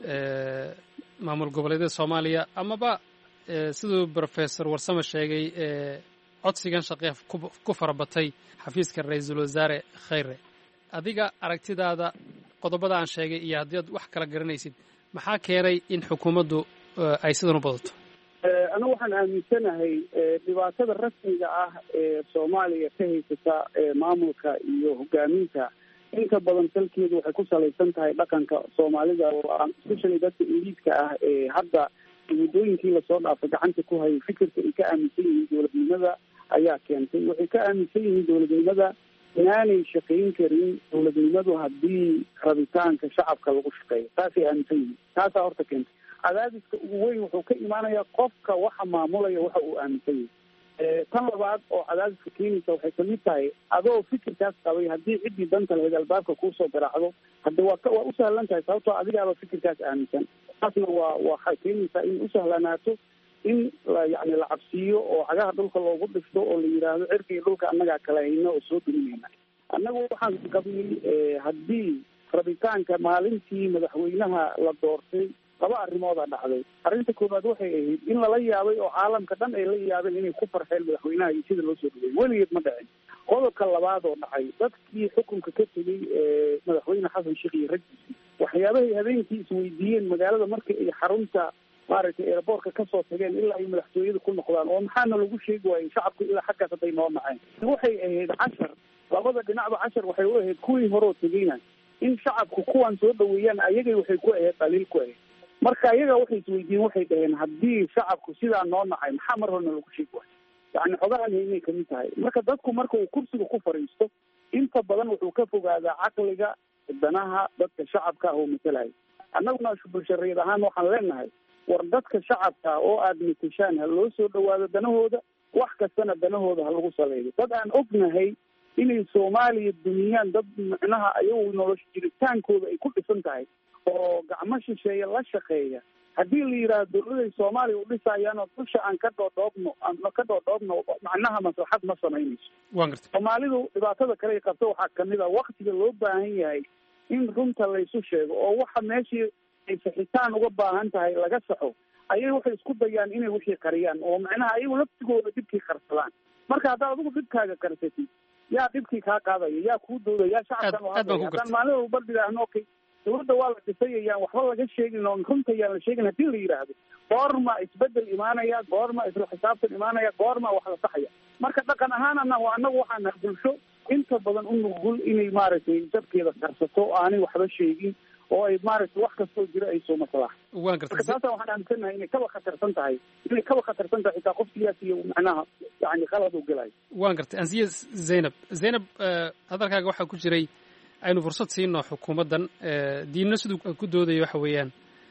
maamul goboleedyada soomaaliya amaba siduu professor warsame sheegay codsigan shaqee ku farabatay xafiiska ra-iisul wasaare khayre adiga aragtidaada qodobada aan sheegay iyo haddii aad wax kala garanaysid maxaa keenay in xukuumaddu ay sidan u badato anigu waxaan aaminsanahay dhibaatada rasmiga ah ee soomaaliya ka haysata maamulka iyo hogaaminta inta badan salkeedu waxay ku salaysan tahay dhaqanka soomaalida oo especially dadka eliidka ah ee hadda muddooyinkii lasoo dhaafay gacanta ku hayay fikirka ay ka aaminsan yihiin dowladnimada ayaa keentay waxay ka aaminsan yihiin dowladnimada inaanay shaqayn karin dowladnimadu haddii rabitaanka shacabka lagu shaqeeyo taasay aaminsan yihiin taasaa horta keentay cadaadiska ugu weyn wuxuu ka imaanayaa qofka waxa maamulaya waxa uu aaminsan yahay tan labaad oo cadaadiska keenaysa waxay kamid tahay adoo fikirkaas qabay haddii ciddii danta lahayd albaabka kuusoo garaacdo hadda waa waa u sahlan tahay sababtoo adigaaba fikirkaas aaminsan taasna waa waxay keenaysaa in usahlanaato in yani la cabsiiyo oo cagaha dhulka loogu dhifto oo la yidhaahdo cirka iyo dhulka annagaa kala hayna oo soo duminayna annagu waxaan qabnay haddii rabitaanka maalintii madaxweynaha la doortay laba arrimoodaa dhacday arrinta koowaad waxay ahayd in lala yaabay oo caalamka dhan ay la yaabeen inay ku farxeen madaxweynaha iyo sida loo soo dhaweeyey weligeed ma dhicin qodobka labaad oo dhacay dadkii xukunka ka tegay madaxweyne xasan sheekh iyo raggiisii waxyaabahay habeenkii isweydiiyeen magaalada markii ay xarunta maaragtay airboortka kasoo tageen ilaa ay madaxtooyada ku noqdaan oo maxaana lagu sheegi waayey shacabku ilaa xaggaas hadday noo naceen waxay ahayd cashar labada dhinacba cashar waxay u ahayd kuwii hore oo tegeyna in shacabku kuwan soo dhaweeyaan ayagay waxay ku ahayd dhaliil ku ahayd marka ayaga waxay isweydiiyeen waxay dhaheen haddii shacabku sidaa noo nacay maxaa mar horena lagu sheegi waayo yani xogahan haynay kamid tahay marka dadku marka uu kursiga ku fadhiisto inta badan wuxuu ka fogaadaa caqliga danaha dadka shacabka ah oo matalaya annaguna bulshareed ahaan waxaan leenahay war dadka shacabka oo aada matashaan ha loo soo dhawaado danahooda wax kastana danahooda ha lagu saleeyo dad aan ognahay inay soomaaliya dumiyaan dad micnaha ayagu nolosha jiritaankooda ay ku dhisan tahay oo gacmo shisheeye la shaqeeya haddii la yidhaahdo dowladay soomaaliya u dhisayaanoo dusha aan ka dhoodhoobno aan ka dhoodhoobno macnaha maslaxad ma samaynayso soomaalidu dhibaatada kale ay qabto waxaa kamid a waktiga loo baahan yahay in runta laysu sheego oo waxa meeshii ay saxitaan uga baahan tahay laga saxo ayay waxay isku dayaan inay wixii qariyaan oo macnaha ayagu laftigooda dhibkii qarsadaan marka haddaad adigu dhibkaaga qarsatid yaa dhibkii kaa qaadaya yaa kuu dooda yaa shacabkan uhadlaya haddaan maalin walba dhidhaahno okay dawladda waa la dhisayayaan waxba laga sheegin oon runta yaan la sheegin haddii la yidhaahdo goorma isbedel imaanaya goorma isla xisaabtan imaanaya goorma wax la saxaya marka dhaqan ahaanana waa annagu waxaan nahay bulsho inta badan u nugul inay maaragtay jabkeeda karsato oo aanay waxba sheegin oo ay maaragtay wax kastoo jiro ay soo maslaax waan gartay marka taasa waxaan aaminsanahay inay kaba khatarsan tahay inay kaba khatarsan tahay xitaa qof siyaasi iyo macnaha yani qalad u gelayo waan gartay ansiya zaynab zaynab hadalkaaga waxaa ku jiray aynu fursad siino xukuumaddan diinna siduu ku doodayo waxa weeyaan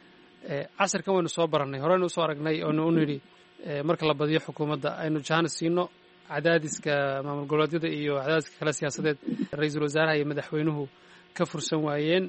casirkan waynu soo barannay horeynu usoo aragnay oonu u nidhi marka la badiyo xukuumadda aynu jahana siino cadaadiska maamul goboleedyada iyo cadaadiska kale siyaasadeed ra-iisul wasaaraha iyo madaxweynuhu ka fursan waayeen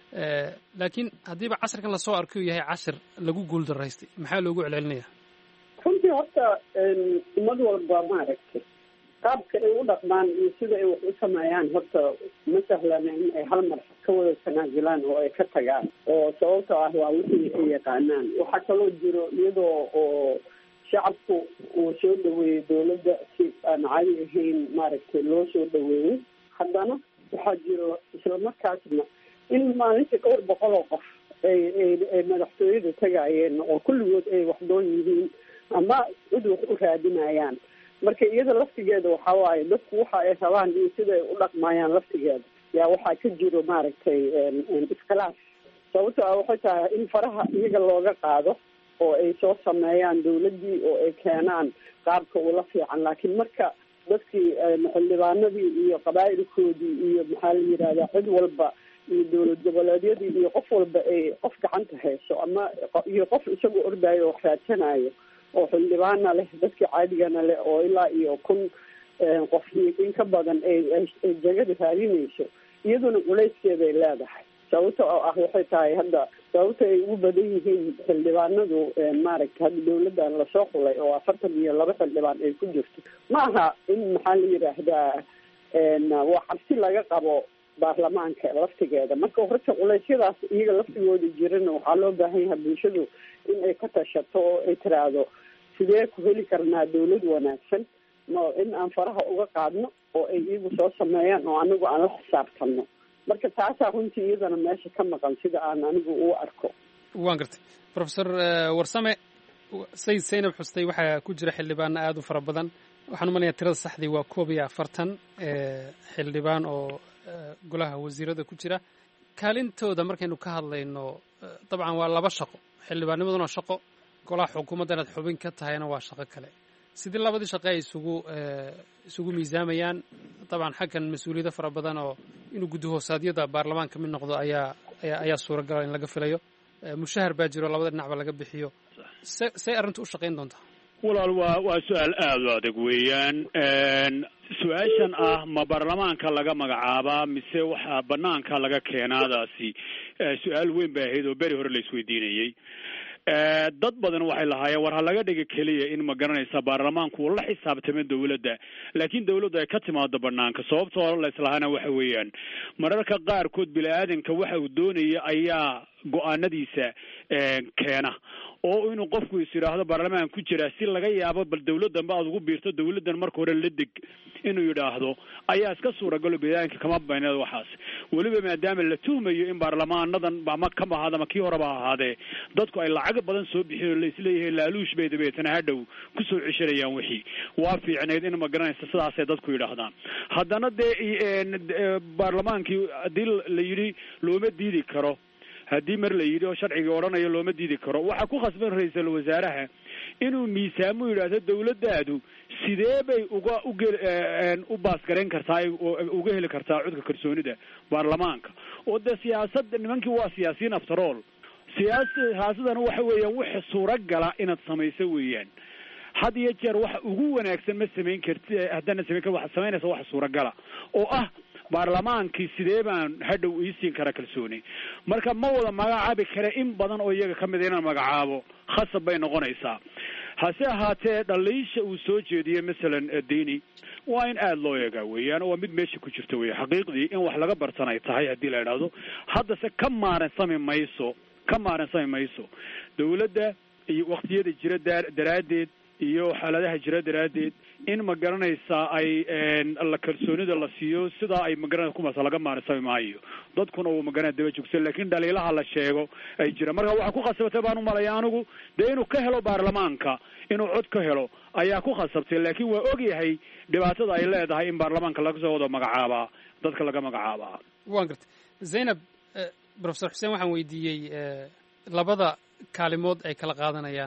laakiin haddiiba casirkan lasoo arkay uu yahay cashir lagu guul daraystay maxaa loogu celcelinaya runtii horta ummad walba maaragtay qaabka ay u dhaqmaan iyo sida ay wax u sameeyaan horta ma sahlana in ay hal mar ka wada tanaazulaan oo ay ka tagaan oo sababtoo ah waa wixii ay yaqaanaan waxaa kaloo jiro iyadoo oo shacabku uu soo dhaweeyey dawladda si aan cadi ahayn maaragtay loo soo dhaweeyey haddana waxaa jiro islamarkaasna in maalintii dhowr boqol oo qof ay ay ay madaxtooyada tagaayeen oo kulligood ay waxdoon yihiin ama cid wax u raadinayaan marka iyada laftigeeda waxaa waaye dadku waxa ay rabaan iyo sida ay u dhaqmayaan laftigeeda yaa waxaa ka jiro maaragtay iskhilaaf sababto ah waxay tahay in faraha iyaga looga qaado oo ay soo sameeyaan dawladdii oo ay keenaan qaabka ula fiican laakiin marka dadkii xildhibaanadii iyo qabaa'ilkoodii iyo maxaa la yidhahdaa cid walba iyo dowlad goboleedyadii iyo qof walba ay qof gacanta hayso ama iyo qof isagoo ordaayo wax raadsanayo oo xildhibaana leh dadkii caadigana leh oo ilaa iyo kun qof in ka badan ay ay jagada raadinayso iyaduna culayskeeday leedahay sababta oo ah waxay tahay hadda sababta ay ugu badan yihiin xildhibaanadu maaragta hadda dawladda lasoo xulay oo afartan iyo laba xildhibaan ay ku jirto ma aha in maxaa la yidhaahdaa waa cabsi laga qabo baarlamaanka laftigeeda. marka horta culeysyadaas iyaga laftigooda jirana waxaa loo baahan yahay bulshadu in ay ka tashato oo ay tiraahdo sidee ku heli karnaa dawlad wanaagsan no in aan faraha uga qaadno oo ay iyagu soo sameeyaan oo anigu aan la xisaabtanno. marka taasaa runtii iyadana meesha ka maqan sida aan anigu u arko. waan gartay professor warsame sayid saynab xustay waxaa ku jira xildhibaano aada u fara badan. waxaan umaleeyaa tirada saxdii waa koob iyo afartan xildhibaan oo golaha wasiirada ku jira. kaalintooda markaynu ka hadlayno dabcan waa laba shaqo, xildhibaannimaduna shaqo, golaha xukuumadda inaad xubin ka tahayna waa shaqo kale. sidii labadii shaqe ay isugu isugu miisaamayaan dabcan xaggan mas-uuliyado fara badan oo inuu guddi hoosaadyada baarlamaanka mid noqdo ayaa ayaa ayaa suuragala in laga filayo. mushahar baa jiro labada dhinacba laga bixiyo. se say arrintu u shaqayn doontaa? walaal waa waa su-aal aada u adag weeyaan. su-aashan ah ma baarlamaanka laga magacaabaa mise waxaa banaanka laga keenaadaasi su-aal weyn bay ahayd oo beri hore la isweydiinayey. dad badan waxay lahaayeen war ha laga dhiga keliya in ma garanaysa baarlamaanku uu la xisaabtamo dawladda, laakiin dawladdu ay ka timaado banaanka. sababtoo la islahaana waxa weeyaan mararka qaarkood bini-aadanka waxa uu doonaya ayaa go-aanadiisa keena oo inuu qofku is yidhaahdo baarlamaan ku jira si laga yaabo bal dawladdan ba aad ugu biirto dawladdan marka hore la deg inuu yidhaahdo ayaa iska suuragalo biniaadamka kama bayneed waxaas. weliba maadaama la tuhmayo in baarlamaanadan ama ka ahaada ama kii horeba ahaadee dadku ay lacag badan soo bixin oo la isleeyahay laaluush bay dabeetana hadhow kusoo ceshanayaan wixii waa fiicneyd in ma garanaysa sidaasay dadku yidhaahdaan. haddana dee baarlamaankii haddii la yidhi looma diidi karo, haddii mar la yidhi oo sharciga odhanayo looma diidi karo, waxaa ku khasban ra-iisul wasaaraha inuu miisaamo yidhaahdo dawladdaadu sidee bay uga uge u baasgarayn kartaa uga heli kartaa codka kalsoonida baarlamaanka. oo dee siyaasadda nimankii waa siyaasiyiin after all. siyaas siyaasadana waxa weeyaan waxa suuragala inaad samayso weeyaan. had iyo jeer waxa ugu wanaagsan ma samayn karti haddana samayn kar waxa samaynaysa waxa suuragala oo ah baarlamaankii sidee baan hadhow iisiin kara kalsooni. marka ma wada magacaabi kare in badan oo iyaga ka mid a inaan magacaabo khasab bay noqonaysaa. hase ahaatee dhaliisha uu soo jeediyey masalan diini waa in aada loo eegaa weeyaan, waa mid meesha ku jirta weya xaqiiqdii in wax laga bartan ay tahay haddii la idhaahdo. haddase ka maaransami mayso ka maaransami mayso dawladda iyo waktiyada jira daraaddeed iyo xaaladaha jira daraaddeed in ma garanaysaa ay la kalsoonida la siiyo sidaa ay magaranaysa kumaas laga maarisami maayo. dadkuna uu magaranaya daba joogsan laakiin dhaliilaha la sheego ay jira. marka waxaa ku khasabtay baan umalaya anigu dee inuu ka helo baarlamaanka inuu cod ka helo ayaa ku khasabtay, laakiin waa ogyahay dhibaatada ay leedahay in baarlamaanka laga soo wado magacaabaa dadka laga magacaabaa. waan gartay zaynab. professor xuseen waxaan weydiiyey labada kaalimood ay kala qaadanayaan.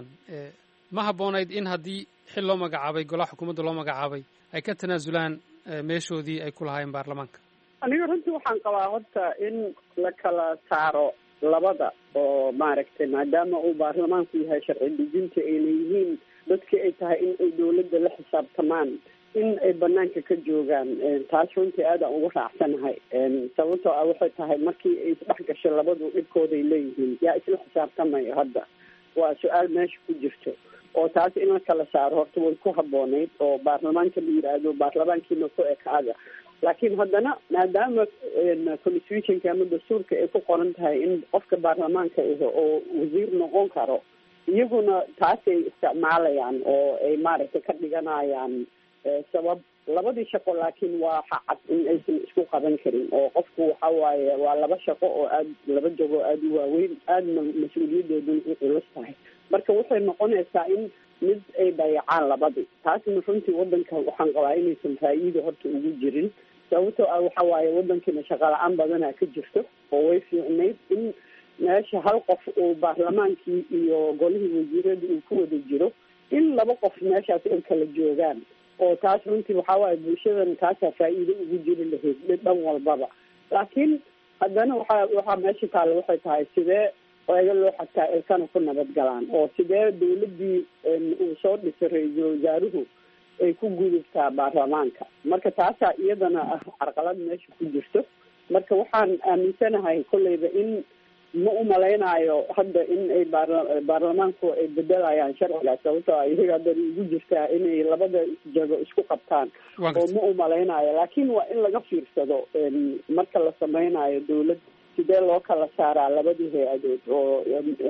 ma habboonayd in haddii xil loo magacaabay golaha xukuumadda loo magacaabay ay ka tanaasulaan meeshoodii ay ku lahaayeen baarlamaanka? aniga runtii waxaan qabaa horta in la kala saaro labada oo maaragtay maadaama uu baarlamaanku yahay sharci dejinta ayna yihiin dadkii ay tahay in ay dawladda la xisaabtamaan in ay banaanka ka joogaan. taas runtii aadaan ugu raacsanahay. sababtoo ah waxay tahay markii ay isdhex gasho labadu dhibkooday leeyihiin yaa isla xisaabtamayo. hadda waa su-aal meesha ku jirto oo taas in la kala saaro horta way ku habboonayd oo baarlamaanka la yidhaahdo baarlamaankiina ku ekaada. laakiin haddana maadaama constitutionka ama dastuurka ay ku qoran tahay in qofka baarlamaanka iho oo wasiir noqon karo, iyaguna taasay isticmaalayaan oo ay maaragtay ka dhiganayaan sabab labadii shaqo. laakiin waa xacad in aysan isku qaban karin oo qofku waxa waaye waa laba shaqo oo aad laba jago aada u waaweyn aadna mas-uuliyadooduna u culus tahay. marka waxay noqonaysaa in mid ay dayacaan labadii. taasna runtii wadanka waxaan qabaa inaysan faa'iida horta ugu jirin. sababtoo ah waxa waaye wadankiina shaqa la-aan badanaa ka jirto oo way fiicnayd in meesha hal qof uu baarlamaankii iyo golihii wasiirada uu ku wada jiro in laba qof meeshaas ay kala joogaan. oo taas runtii waxaa waaye bulshadana taasaa faa'iido ugu jiri lahayd dhan walbaba. laakiin haddana waxaa waxaa meesha taale waxay tahay sidee eega loo xataa ilkana ku nabad galaan oo sidee dawladdii uu soo dhisay ra-iisul wasaaruhu ay ku gudubtaa baarlamaanka. marka taasaa iyadana ah carqalad meesha ku jirto. marka waxaan aaminsanahay kolleyba in ma u malaynayo hadda in ay baarlamaanku ay bedelayaan sharcigaas, sababtoo iyaga hadda ugu jirtaa inay labada jago isku qabtaan, oo ma u malaynayo. laakiin waa in laga fiirsado marka la samaynayo dawlad sidee loo kala saaraa labadii hay-adood oo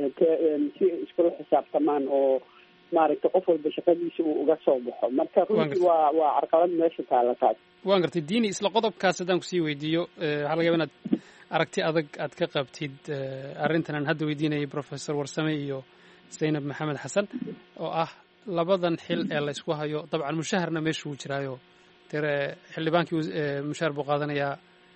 si iskula xisaabtamaan oo maaragtay qof walba shaqadiisa uu uga soo baxo. marka runtii waa waa carqalad meesha taala taas. waan gartay diini, isla qodobkaas haddaan kusii weydiiyo waxaa laga yaaba inaad aragti adag aad ka qabtid arrintan aan hadda weydiinayay professor Warsame iyo Zaynab Maxamed Xasan oo ah labadan xil ee la isku hayo. dabcan mushaharna meesha uu jiraayo, tire xildhibaankii mushaar buu qaadanayaa,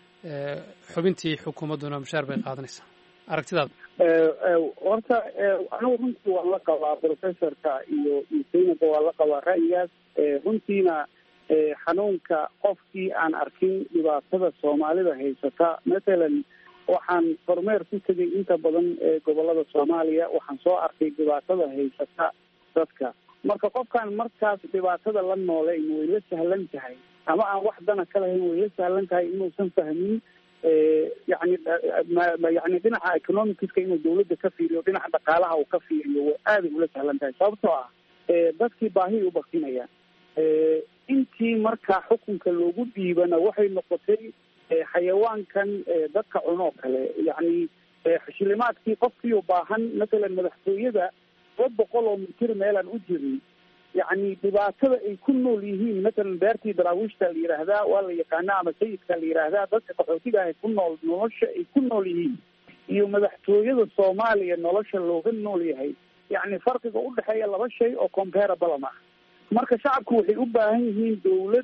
xubintii xukuumadduna mushaar bay qaadanaysaa. aragtidaada? horta anigu runtii waan la qabaa professorka iyo Zaynab waa la qabaa ra'yigaas. runtiina xanuunka qofkii aan arkin dhibaatada Soomaalida haysata, maalan waxaan kormeer ku tegay inta badan ee gobolada Soomaaliya, waxaan soo arkay dhibaatada haysata dadka. marka qofkaan markaas dhibaatada la nooleyn way la sahlan tahay, ama aan wax dana ka lahayn way la sahlan tahay inuusan fahmin yani yani dhinaca economicska inuu dawladda ka fiiriyo, dhinaca dhaqaalaha uu ka fiiriyo way aad ula sahlan tahay, sababtoo ah dadkii baahi u baktinayaan. intii markaa xukunka loogu dhiibana waxay noqotay xayawaankan dadka cunoo kale, yani xishilimaadkii qofkii u baahan matalan madaxtooyada laba boqol oo mitir meelaan u jirin, yani dhibaatada ay ku nool yihiin. matalan beertii daraawiishta la yidhaahdaa waa la yaqaanaa, ama sayidka la yidhaahdaa, dadka qaxootiga ah ku nool nolosha ay ku nool yihiin iyo madaxtooyada Soomaaliya nolosha looga nool yahay, yani farqiga u dhexeeya laba shay oo comparable ma. marka shacabku waxay u baahan yihiin dawlad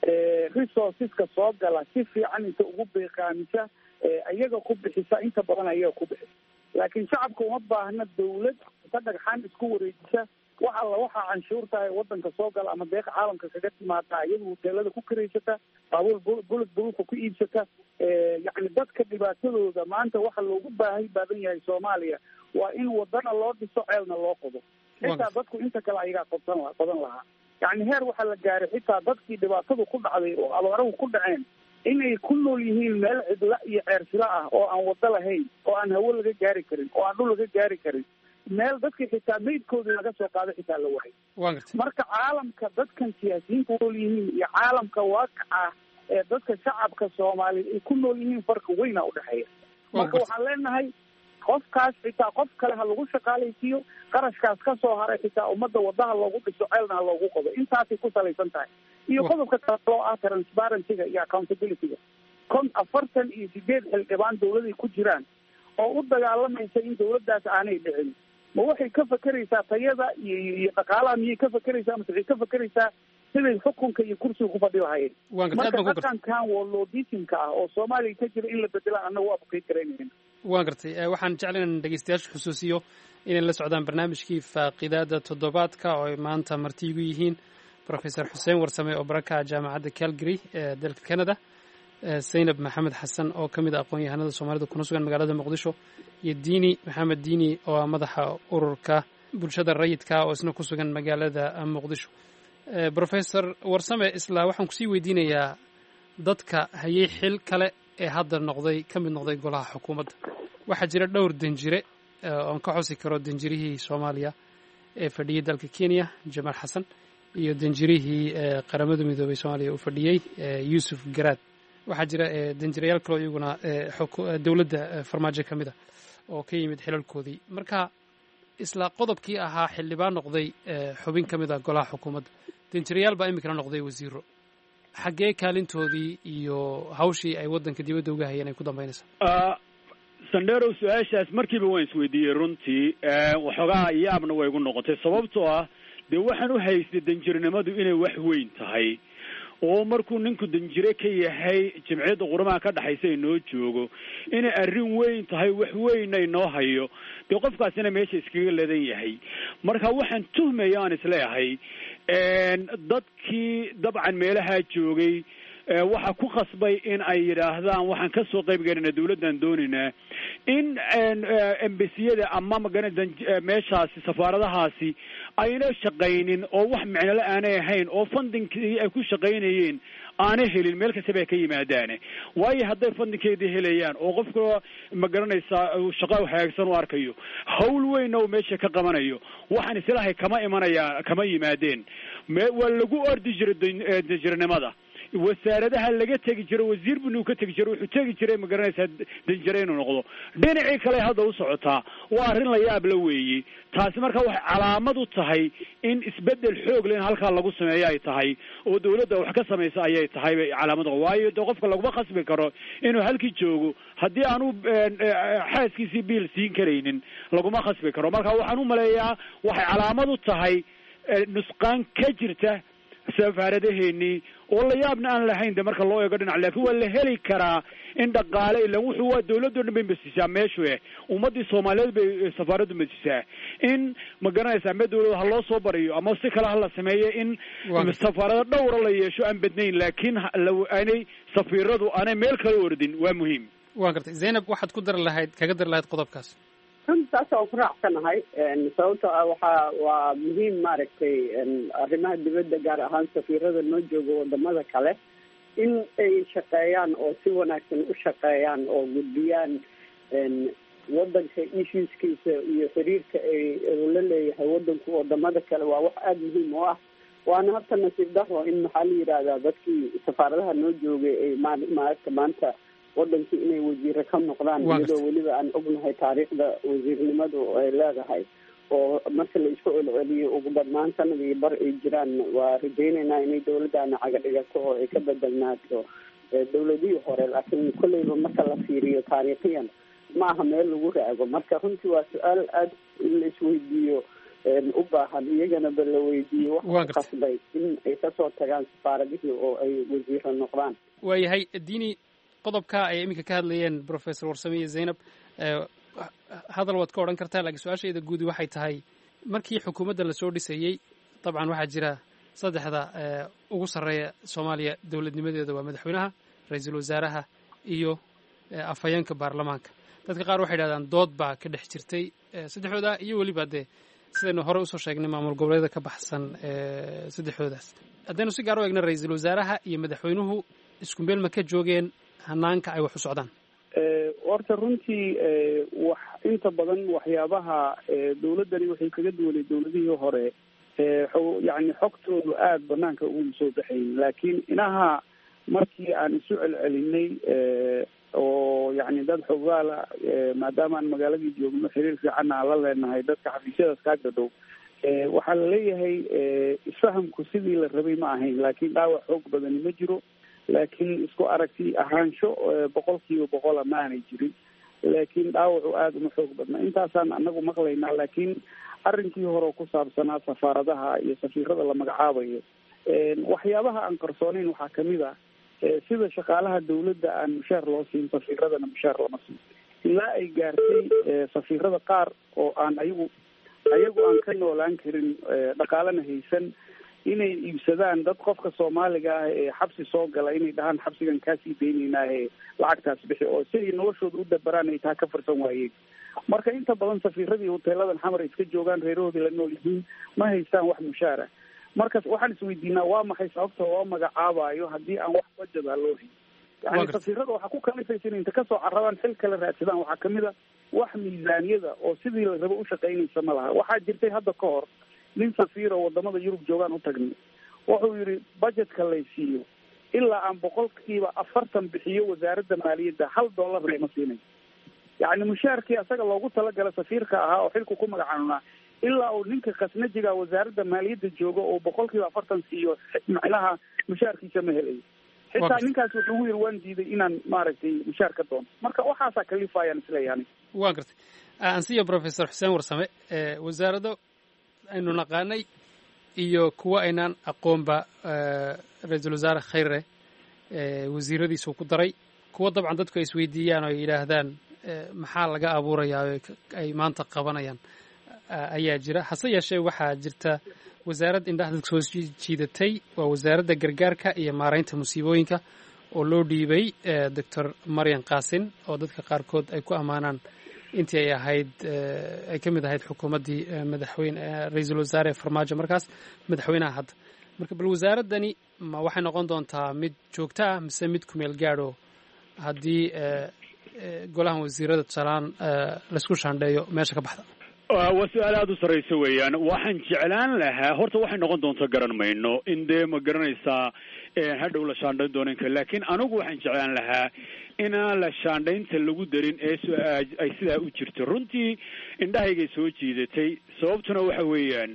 resourceska soo gala si fiican inta ugu beeqaamisa, iyaga ku bixisa, inta badan ayaga ku bixisa. laakiin shacabka uma baahna dawlad ka dhagxaan isku wareejisa wax alla waxaa canshuurtahay wadanka soo gala ama deeqa caalamka kaga timaada iyadu hoteelada ku karaysata, baabuur bulug bulugka ku iibsata. yani dadka dhibaatadooda maanta waxa loogu baahay baadan yahay Soomaaliya waa in wadana loo dhiso, ceelna loo qodo. xitaa dadku inta kale ayagaa qodsan qodan lahaa. yani heer waxaa la gaaray xitaa dadkii dhibaatadu ku dhacday oo abaaruhu ku dhaceen inay ku nool yihiin meel cidla iyo ceersila ah oo aan wado lahayn, oo aan hawo laga gaari karin, oo aan dhul laga gaari karin, meel dadkii xitaa meydkoodii laga soo qaaday xitaa la wahay. marka caalamka dadkan siyaasiyiinta nool yihiin iyo caalamka waaqaca ee dadka shacabka Soomaaliya ay ku nool yihiin farqi weyna u dhexeeya. marka waxaan leenahay qofkaas xitaa qof kale ha lagu shaqaalaysiiyo, qarashkaas ka soo haray xitaa ummadda wadaha loogu dhiso, ceelna ha loogu qodo. intaasay ku salaysan tahay. iyo qodobka kale oo ah transparencyga iyo accountabilityga. kon afartan iyo sideed xildhibaan dawladay ku jiraan oo u dagaalamaysa in dawladdaas aanay dhicin. ma waxay ka fakeraysaa tayada iyo iyo dhaqaalaha miyay ka fakeraysaa, mase waxay ka fakeraysaa siday xukunka iyo kursiga ku fadhi lahayeen? marka dhaqankan woloodisinka ah oo Soomaaliya ka jira in la bedelaan annaga waa bukay karaynayna. waan gartay. waxaan jeclahay inaan dhegeystayaasha xusuusiyo inay la socdaan barnaamijkii faaqidaada toddobaadka oo ay maanta marti igu yihiin professor Xuseen Warsame oo baraka jaamacadda Calgary ee dalka Canada, Zaynab Maxamed Xasan oo ka mid ah aqoon-yahanada Soomaalida kuna sugan magaalada Muqdisho, iyo Diini Maxamed Diini oo ah madaxa ururka bulshada rayidka oo isna ku sugan magaalada Muqdisho. professor Warsame, isla waxaan kusii weydiinayaa dadka hayay xil kale ee hadda noqday ka mid noqday golaha xukuumadda. waxaa jira dhowr danjire oon ka xusi karo danjirihii Soomaaliya ee fadhiyey dalka Kenya Jamaal Xasan, iyo danjirihii qaramada midoobay Soomaaliya u fadhiyey Yusuf Garaad. waxaa jira danjirayaal kaloo iyaguna dawladda farmaajo ka mid ah oo ka yimid xilalkoodii. marka isla qodobkii ahaa xildhibaan noqday xubin ka mid ah golaha xukuumadda, danjirayaal baa iminkana noqday wasiiro. xaggee kaalintoodii iyo hawshii ay waddanka dibadda uga hayeen ay ku dambaynaysaa? sandherow su-aashaas markiiba waan isweydiiyey runtii. waxoogaa yaabna way igu noqotay, sababtoo ah dee waxaan u haystay danjirnimadu inay wax weyn tahay, oo markuu ninku danjire ka yahay jamciyadda quramaha ka dhexaysa inoo joogo inay arrin weyn tahay, wax weyna inoo hayo, dee qofkaasina meesha iskaga leedan yahay. marka waxaan tuhmaya aan isleeyahay dadkii dabcan meelahaa joogay waxaa ku khasbay in ay yidhaahdaan waxaan ka soo qayb galinaa dawladdan doonaynaa in embasiyada ama magaalada meeshaasi safaaradahaasi ayna shaqaynin oo wax micnole aanay ahayn oo fundingkii ay ku shaqaynayeen aanay helin meel kastaba ay ka yimaadaane waayo hadday fundinkeedii helayaan oo qofka ma garanaysaa shaqo hagaagsan u arkayo hawl weyn oo meesha ka qabanayo waxaan islahay kama imanaya kama yimaadeen waa lagu ordi jiray danjirnimada wasaaradaha laga tegi jiro wasiir buu ka tegi jiro wuxuu tegi jiray ma garanaysaa danjire inuu noqdo dhinacii kale hadda u socotaa waa arrin la yaab la weeyey taasi marka waxay calaamad u tahay in isbedel xoog leh in halkaa lagu sameeyo ay tahay oo dawladda wax ka samaysa ayay tahay bay calaamad waayo de qofka laguma khasbi karo inuu halkii joogo haddii aanu xaaskiisii biil siin karaynin laguma khasbi karo marka waxaan u maleeyaa waxay calaamad u tahay nusqaan ka jirta safaaradaheennii oo la yaabna aan lahayn de marka loo eego dhinac laakiin waa la heli karaa in dhaqaale ila wuxuu waa dawladdo dhan bay masiisaa meeshu eh ummadii soomaaliyeed bay safaaraddu masiisaa in ma garanaysa ama dawladda ha loo soo bariyo ama si kale ha la sameeyo in safaarado dhowra la yeesho aan badnayn laakiin aanay safiiradu aanay meel kala ordin waa muhiim waa gartay Zainab waxaad ku dar lahayd kaga dar lahayd qodobkaas runtaas oo ku raacsanahay sababtoo ah waxaa waa muhiim maaragtay arrimaha dibadda gaar ahaan safiirada noo jooga wadamada kale in ay shaqeeyaan oo si wanaagsan u shaqeeyaan oo gudbiyaan wadanka issueskiisa iyo xiriirka ay la leeyahay wadanku wadamada kale waa wax aada muhiim u ah waana horta nasiib daro in maxaa la yidhaahdaa dadkii safaaradaha noo joogay ay maaragta maanta wadankii inay wasiire ka noqdaan iyadoo weliba aan ognahay taariikhda wasiirnimadu ay leedahay oo marka la isku celceliyo ugu badnaan sanadii bar ay jiraan waa rajaynaynaa inay dawladdaana caga dhigato oo ay ka bedelnaato dawladihii hore laakiin kolleyba marka la fiiriyo taariikhiyan ma aha meel lagu raago marka runtii waa su-aal aada in la isweydiiyo u baahan iyagana ba la weydiiyo wax kasbay in ay kasoo tagaan safaaradihii oo ay wasiire noqdaan waayahay diini qodobka ay iminka ka hadlayeen professor warsame iyo Zainab hadal waad ka odhan kartaa laakiin su-aashayda guudi waxay tahay markii xukuumadda lasoo dhisayey dabcan waxaa jira saddexda ugu sarreeya soomaaliya dowladnimadeeda waa madaxweynaha ra-iisul wasaaraha iyo afhayeenka baarlamaanka dadka qaar waxay yidhahdaan dood baa ka dhex jirtay saddexdooda iyo weliba dee sidaynu hore usoo sheegnay maamul goboleeda ka baxsan saddexdoodaas haddaynu si gaar u eegna ra-iisul wasaaraha iyo madaxweynuhu isku meel ma ka joogeen hanaanka ay wax u socdaan horta runtii wax inta badan waxyaabaha dawladdani waxay kaga duwanay dawladihii hore yani xogtoodu aada banaanka ugu soo baxayn laakiin inaha markii aan isu celcelinay oo yani dad xogaala maadaama aan magaaladii joogno xiriir fiicanna aan la leenahay dadka xafiisyadaas kaagda dhow waxaa la leeyahay isfahamku sidii la rabay ma ahayn laakiin dhaawac xoog badani ma jiro laakiin isku aragti ahaansho boqol kiiba boqola ma aanay jirin laakiin dhaawacu aada uma xoog badna intaasaan anagu maqlaynaa laakiin arrinkii hore ku saabsanaa safaaradaha iyo safiirada la magacaabayo waxyaabaha aan qarsoonayn waxaa kamid ah sida shaqaalaha dawladda aan mushaar loo siin safiiradana mushaar lama siin ilaa ay gaartay safiirada qaar oo aan ayagu ayagu aan ka noolaan karin dhaqaalana haysan inay iibsadaan dad qofka soomaaliga ah ee xabsi soo gala inay dhahaan xabsigan kaasii daynaynaahe lacagtaas bixi oo si ay noloshooda u dabaraan ay taa ka farsan waayeen marka inta badan safiiradii hoteeladan xamar iska joogaan reerahoodii la nool yihiin ma haystaan wax mushaara markas waxaan isweydiinaa waa maxay sababta loo magacaabayo haddii aan wax bajada loo hayn yani safiirada waxaa ku kalifaysa inay inta kasoo carabaan xil kala raadsadaan waxaa kamid a wax miisaaniyada oo sidii la rabo ushaqaynaysa ma laha waxaa jirtay hadda ka hor nin safiir oo wadamada yurub joogaan u tagnay wuxuu yidhi budgetka lay siiyo ilaa aan boqolkiiba afartan bixiyo wasaaradda maaliyadda hal dollar lama siinay yacni mushaarkii asaga loogu talagala safiirka ahaa oo xilku ku magacaanunaa ilaa uu ninka khasnajiga wasaaradda maaliyadda joogo oo boqolkiiba afartan siiyo macnaha mushaarkiisa ma helayo xitaa ninkaas wuxuu yidhi waan diiday inaan maaragtay mushaar ka doono marka waxaasaa kalifayaan isleeyahay waa gartay ansiyo professor xuseen warsame wasaarado aynu naqaanay iyo kuwa aynaan aqoonba ra-iisul wasaare khayre wasiiradiisu ku daray kuwa dabcan dadku ay isweydiiyaan oo ay yidhaahdaan maxaa laga abuurayaa ay maanta qabanayaan ayaa jira hase yeeshee waxaa jirta wasaarad indhaha dadka soo jiidatay waa wasaaradda gargaarka iyo maaraynta musiibooyinka oo loo dhiibay doctor maryan qaasin oo dadka qaarkood ay ku ammaanaan intii ay ahayd ay ka mid ahayd xukuumaddii madaxweyne ra-iisul wasaare farmaajo markaas madaxweynaha hadda marka bal wasaaraddani ma waxay noqon doontaa mid joogto ah mise mid kumeel gaadho haddii golahan wasiirada tusaalaan laisku shaandheeyo meesha ka baxda waa su-aal aada u sarraysa weeyaan waxaan jeclaan lahaa horta waxay noqon doonta garan mayno in dee ma garanaysaa hadhow la shaandhayn doonanka laakiin anigu waxaan jeclaan lahaa inaan la shaandhaynta lagu darin ee ay sidaa u jirto runtii indhahaygay soo jiidatay sababtuna waxa weeyaan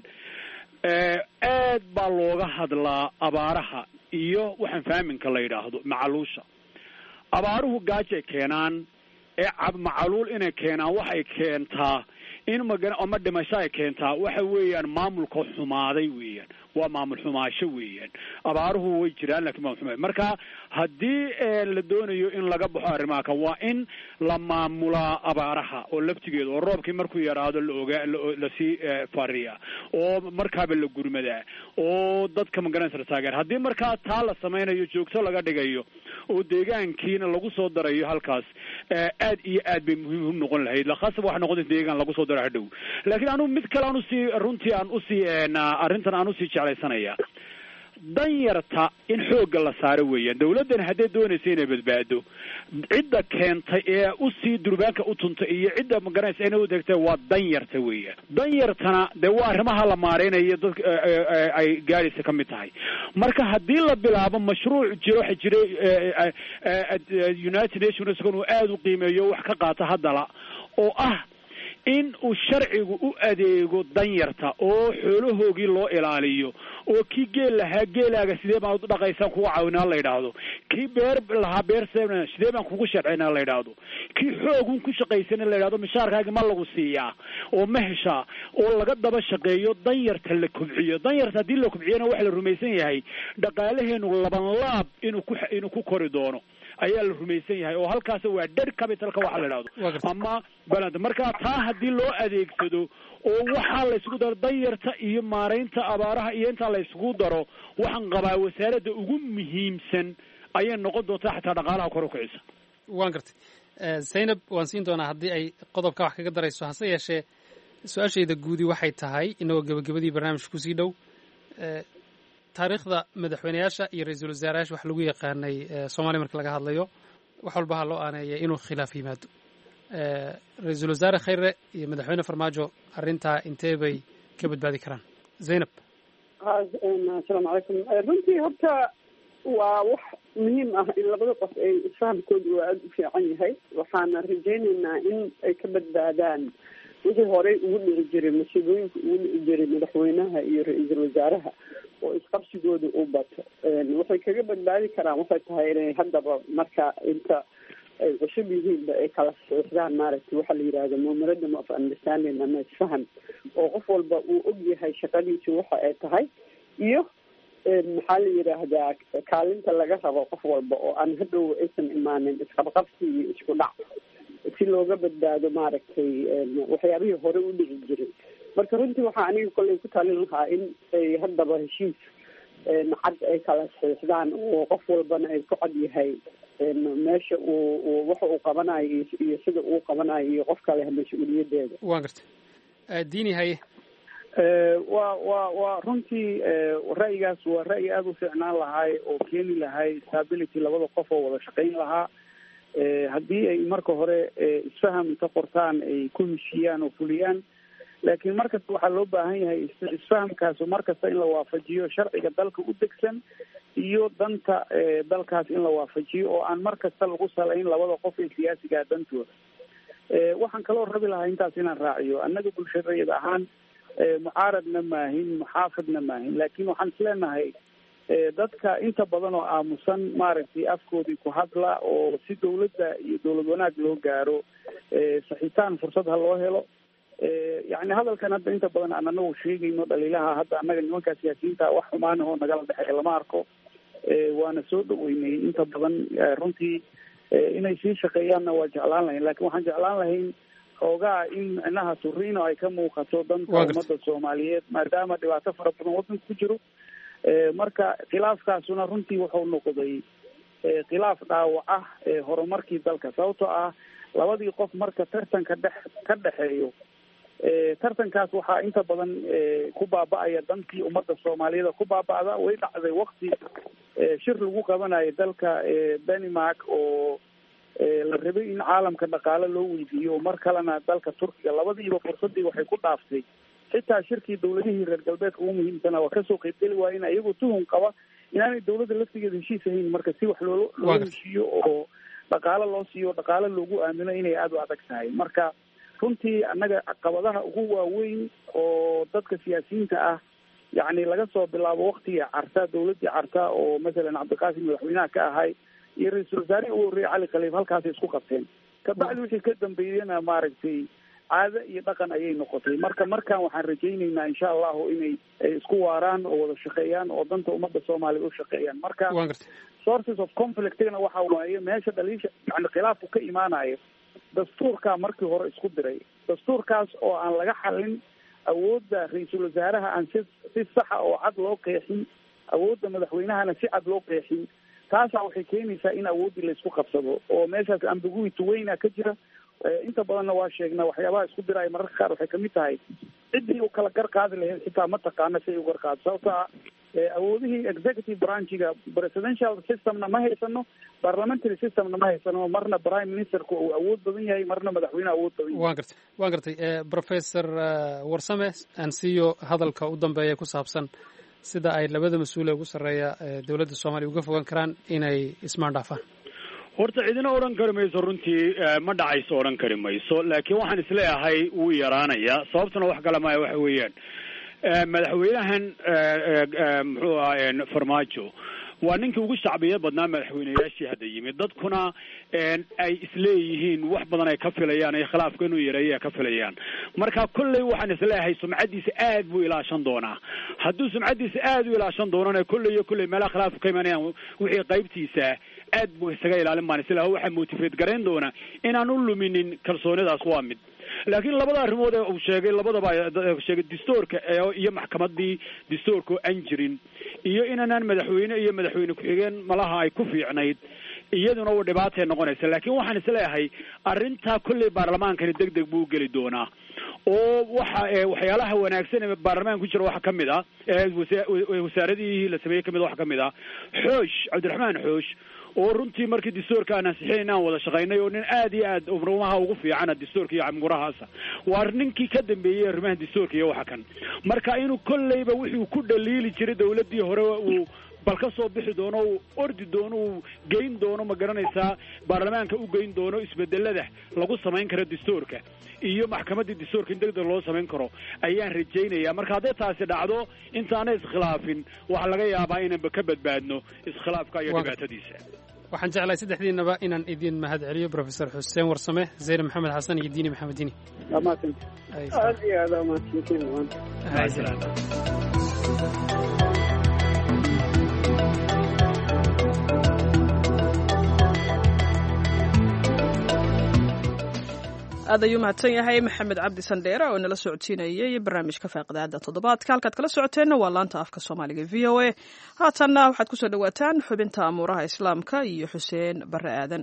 aad baa looga hadlaa abaaraha iyo waxaan faaminka la yidhaahdo macaluusha abaaruhu gaajay keenaan ee macaluul inay keenaan waxay keentaa in magan ama dhimasho ay keentaa waxa weeyaan maamulka xumaaday weeyaan waa maamul xumaasho weeyaan abaaruhu way jiraan laakiin maamul xumaasho marka haddii la doonayo in laga baxo arrimaha waa in la maamulaa abaaraha oo laftigeeda oo roobkii markuu yaraado la ogaa lasii fariya oo markaaba la gurmadaa oo dadka magaranaysa taageer haddii markaa taa la samaynayo joogto laga dhigayo oo deegaankiina lagu soo darayo halkaas aad iyo aad bay muhiim u noqon lahayd lakhaasaba waxa noqon deegaan lagu soo daro hadhow laakiin anu mid kale aan usii runtii aan usii arrintan aan usii jeclaysanaya danyarta in xoogga la saaro weeyaan dawladdan hadday doonaysa inay badbaado cidda keentay ee usii durbaanka u tuntay iyo cidda magaranaysa inay u degtay waa danyarta weeyaan danyartana dee waa arrimaha la maareynayo dadka ay gaadhaysa ka mid tahay marka haddii la bilaabo mashruuc jiro waxa jiray united nations uu aada u qiimeeyo wax ka qaata haddala oo ah in uu sharcigu u adeego danyarta oo xoolahoogii loo ilaaliyo oo kii geel lahaa geelaaga sidee baan u dhaqaysaan kuga caawinaa la yidhaahdo kii beer lahaa beer sidee baan kugu sharcinaa la yidhaahdo kii xoogun ku shaqaysana la yidhahdo mishaarkaagi ma lagu siiyaa oo ma heshaa oo laga daba shaqeeyo danyarta la kobciyo danyarta haddii la kobciyana waxa la rumaysan yahay dhaqaalaheenu laban laab inuu ku inuu ku kori doono ayaa la rumaysan yahay oo halkaas waa dead capitalka waxa la yidhahdo ama balance marka taa haddii loo adeegsado oo waxaa la isugu daro danyarta iyo maaraynta abaaraha iyo intaa la isugu daro waxaan qabaa wasaaradda ugu muhiimsan ayay noqon doontaa xataa dhaqaalaha kor u kicisa waan gartay zaynab waan siin doonaa haddii ay qodobka wax kaga darayso hase yeeshee su-aashayda guudi waxay tahay inagoo gebagabadii barnaamijka kusii dhow taariikhda madaxweyneyaasha iyo ra-iisul wasaarayaasha wax lagu yaqaanay soomaaliya marka laga hadlayo wax walba ha loo aaneeyay inuu khilaaf yimaado ra-iisul wasaare khayre iyo madaxweyne farmaajo arrintaa intee bay ka badbaadi karaan zaynab asalaamu calaykum runtii horta waa wax muhiim ah in labada qof ay isfahamkooda waa aada u fiican yahay waxaana rajaynaynaa in ay ka badbaadaan wixii horey ugu dhici jiray masiibooyinka ugu dhici jiray madaxweynaha iyo ra-iisul wasaaraha oo isqabsigooda u bato waxay kaga badbaadi karaan waxay tahay inay haddaba marka inta ay cusub yihiinba ay kala sixdaan maaragtay waxaa la yidhahda memorandum of understanding ama isfahan oo qof walba uu og yahay shaqadiisu waxa ay tahay iyo maxaa la yidhaahdaa kaalinta laga rabo qof walba oo aan hadhow aysan imaanin isqabqabsi iyo isku dhac si looga badbaado maaragtay waxyaabihii hore u dhici jiray marka runtii waxaa aniga kolley ku talin lahaa in ay haddaba heshiis cad ay kala saxiixdaan oo qof walbana ay ku cad yahay meesha uu waxa uu qabanayo iyo sida uu qabanayo iyo qof kale mas-uuliyadeeda waan gartay diini haye waa waa waa runtii ra'yigaas waa ra'yi aada u fiicnaan lahay oo keeni lahay stability labada qof oo wada shaqayn lahaa haddii ay marka hore isfaham inta qortaan ay ku heshiiyaan oo fuliyaan laakiin markasta waxaa loo baahan yahay isfahamkaas markasta in la waafajiyo sharciga dalka u degsan iyo danta dalkaas in la waafajiyo oo aan markasta lagu salayn labada qof ee siyaasigaa dantooda waxaan kaloo rabi lahaa intaas inaan raaciyo annaga bulshadayada ahaan mucaaradna maahin muxaafadna maahin laakiin waxaan isleenahay dadka inta badan oo aamusan maaragtay afkoodii ku hadla oo si dawladda iyo dawlad wanaag loo gaaro saxiitaan fursad ha loo helo yani hadalkan hadda inta badan aan anagu sheegayno dhaliilaha hadda annaga nimankaa siyaasiyiinta wax xumaan oo nagala dhexeeya lama arko waana soo dhaweynay inta badan runtii inay sii shaqeeyaanna waa jeclaan lahayn lakin waxaan jeclaan lahayn xoogaa in micnaha turino ay ka muuqato danta ummadda soomaaliyeed maadaama dhibaato fara badan waddanka ku jiro marka khilaafkaasuna runtii wuxuu noqday khilaaf dhaawaca horumarkii dalka, sababtoo ah labadii qof marka tartanka dhex ka dhexeeyo tartankaas waxaa inta badan ku baaba'aya dantii ummadda soomaaliyada ku baaba'da. way dhacday wakti shir lagu qabanayo dalka Denmark oo la rabay in caalamka dhaqaale loo weydiiyo, mar kalena dalka Turkiga, labadiiba fursadii waxay ku dhaaftay. xitaa shirkii dawladihii reer galbeedka ugu muhiimsana waa kasoo qaybgeli waayeen iyagoo tuhun qaba inaanay dawladda laftigeeda heshiis ahayn. marka si wax loo loo heshiiyo oo dhaqaale loo siiyo, dhaqaale loogu aamino inay aada u adag tahay. marka runtii annaga caqabadaha ugu waaweyn oo dadka siyaasiyiinta ah, yacni laga soo bilaabo waktigii carta, dawladdii carta oo masalan cabdiqaasim madaxweynaha ka ahay iyo ra-iisul wasaarihii ugu horreeyay cali khaliif, halkaasay isku qabteen. kabacdi wixii ka dambeeyena maaragtay caado iyo dhaqan ayay noqotay. marka markaan waxaan rajaynaynaa insha allahu inay isku waaraan oo wada shaqeeyaan oo danta ummadda soomaaliya u shaqeeyaan. marka sources of conflictna waxa waaye meesha dhaliisha yani khilaafku ka imaanayo dastuurkaa markii hore isku diray. dastuurkaas oo aan laga xalin awoodda ra-iisul wasaaraha aan si si saxa oo cad loo qeexin, awoodda madaxweynahana si cad loo qeexin, taasaa waxay keenaysaa in awooddii la isku qabsado oo meeshaas ambiguity weyna ka jira. inta badanna waa sheegnaa waxyaabaha isku diraya mararka qaar waxay kamid tahay ciddii u kala gar qaadi lahayd xitaa ma taqaana si ay u gar qaado, sababto ah awoodihii executive branchiga presidential systemna ma haysano, parliamentary systemna ma haysano. marna prime ministerku uu awood badan yahay, marna madaxweyne awood badan yahay. waan gartay waan gartay professor warsame aan siiyo hadalka u dambeeya ku saabsan sida ay labada mas-uule ugu sarreeya dowladda soomaaliya uga fogaan karaan inay ismaan dhaafaan. horta cidina odhan kari mayso runtii ma dhacayso odhan kari mayso, laakiin waxaan isleeyahay wuu yaraanaya. sababtuna wax kale maya waxa weeyaan madaxweynahan muxuu ahaa farmaajo waa ninkii ugu shacbiya badnaa madaxweyneyaashii hadda yimid. dadkuna ay isleeyihiin wax badan ay ka filayaan, ay khilaafka inuu yareeyo ay ka filayaan. marka kolley waxaan isleeyahay sumcaddiisa aad buu ilaashan doonaa. hadduu sumcaddiisa aad u ilaashan doonana kolley iyo kolley meelaha khilaafka ka imanayaan wixii qaybtiisa aad buu isaga ilaalin baan isleeyahay. waxaa motivate garayn doona inaan u luminin kalsoonidaas waa mid. laakiin labada arrimood ee uu sheegay labadaba sheegay dastuurka iyo maxkamadii dastuurka aan jirin iyo inaan madaxweyne iyo madaxweyne ku-xigeen malaha ay ku fiicnayd iyaduna waa dhibaato noqonaysa. laakiin waxaan isleeyahay arrinta kulli baarlamaankani degdeg buu geli doonaa oo waxa waxyaalaha wanaagsan ee baarlamaanka ku jira waxa kamid ah wasaaradii la sameeyay kamid waxa kamid ah xoosh Cabdiraxmaan xoosh oo runtii markii dastuurka aan ansixinay aan wada shaqaynay oo nin aad iyo aad umrumaha ugu fiican dastuurka iyo camgurahaasa waa ninkii ka dambeeyay arrimaha dastuurka iyo waxa kan. marka inuu kolleyba wixii ku dhaliili jiray dawladdii hore uu bal ka soo bixi doono, uu ordi doono, uu geyn doono, ma garanaysaa baarlamaanka u geyn doono isbedelada lagu samayn karo dastuurka iyo maxkamadda dastuurka in degdeg loo samayn karo ayaan rajaynayaa. marka hadday taasi dhacdo intaana iskhilaafin waxaa laga yaabaa inaan ka badbaadno iskhilaafka iyo dhibaatadiisa. waxaan jeclahay saddexdiinaba inaan idin mahad celiyo professor xuseen warsame, zeyne maxamed xasan iyo diini maxamed diini. aad iyo aad mahadsantiin. aad ayuu mahadsan yahay maxamed cabdi sandheere oo nala socodsiinayay barnaamijka faaqidaada toddobaadka. halkaad kala socoteenna waa laanta afka soomaaliga v o a. haatanna waxaad kusoo dhawaataan xubinta amuuraha islaamka iyo xuseen bare aadan.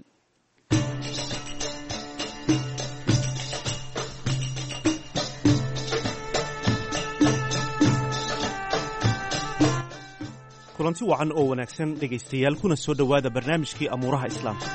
kulanti wacan oo wanaagsan dhegaystayaal, kuna soo dhowaada barnaamijkii amuuraha islaamka.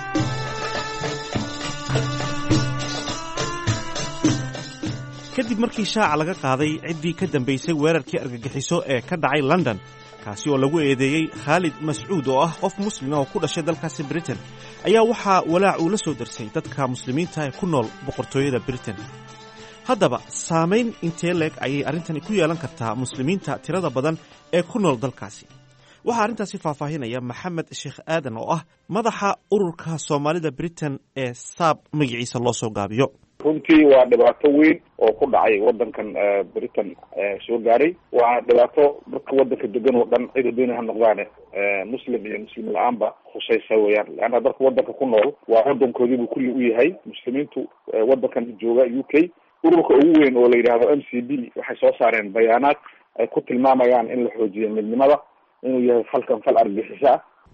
kadib markii shaaca laga qaaday ciddii ka dambaysay weerarkii argagixiso ee ka dhacay london, kaasi oo lagu eedeeyey khaalid mascuud oo ah qof muslima oo ku dhashay dalkaasi britain, ayaa waxaa walaac uu la soo darsay dadka muslimiinta ee ku nool boqortooyada britain. haddaba saamayn intee leeg ayay arrintani ku yeelan kartaa muslimiinta tirada badan ee ku nool dalkaasi? waxaa arrintaasi faahfaahinaya maxamed sheekh aadan oo ah madaxa ururka soomaalida britain ee saab magaciisa loo soo gaabiyo. runtii waa dhibaato weyn oo ku dhacay wadankan britain soo gaaray. waa dhibaato dadka wadanka degan oo dhan cida dooni ha noqdaane muslim iyo muslim la-aanba khusaysa weeyaan. leanna dadka wadanka ku nool waa wadankoodiibuu kulli u yahay. muslimiintu wadankan jooga u k ururka ugu weyn oo la yidhaahdo m c b waxay soo saareen bayaanaad ay ku tilmaamayaan in la xoojiyo midnimada, inuu yahay falkan fal argixisa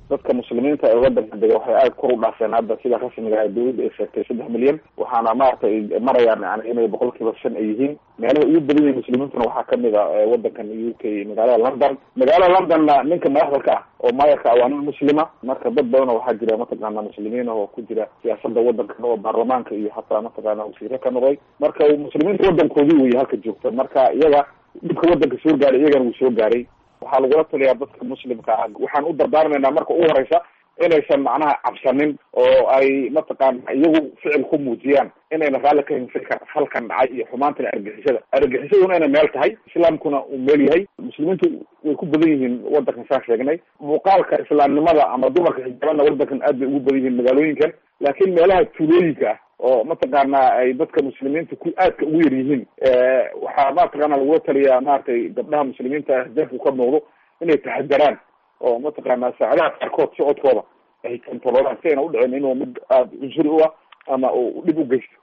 dadka muslimiinta ee wadanka dega waxay aad kor u dhaafeen hadda sida rasmiga ah dawladda ay sheegtay saddex milyan waxaana maaragtay marayaan yani inay boqol kiiba shan ay yihiin meelaha ugu badan yihiin muslimiintuna waxaa kamid a wadankan u k magaalada london magaalada londonna ninka madaxda ka ah oo maayarka ah waa nin muslima marka dad badan oo waxaa jira mataqaana muslimiin oo ku jira siyaasada wadanka oo baarlamaanka iyo hataa mataqaana wasiire ka noqday marka muslimiinta wadankoodii wey halka joogta marka iyaga dhibka wadanka soo gaaray iyagana wuu soo gaaray waxaa lagula taliyaa dadka muslimka ah waxaan u dardaarmaynaa marka ugu horeysa inaysan macnaha cabsanin oo ay mataqaana iyagu ficil ku muujiyaan inayna raalli ka hin ficilka halkan dhacay iyo xumaantana argixisada argixisaduna inay meel tahay islaamkuna uu meel yahay muslimiintu way ku badan yihiin wadankan saan sheegnay muuqaalka islaamnimada ama dumarka xijaabana wadankan aad bay ugu badan yihiin magaalooyinkan laakiin meelaha tuulooyinka ah oo mataqaana ay dadka muslimiinta ku aadka ugu yar yihiin waxaa mataqaana lagula taliyaa maaragtay gabdhaha muslimiinta xijaabku ka muuqdo inay taxadaraan oo mataqaana saacadaha qaarkood socodkooda ay kantaroodaan si ayna udhicin inuu mid aada cunsuri u ah ama uu dhib u geysto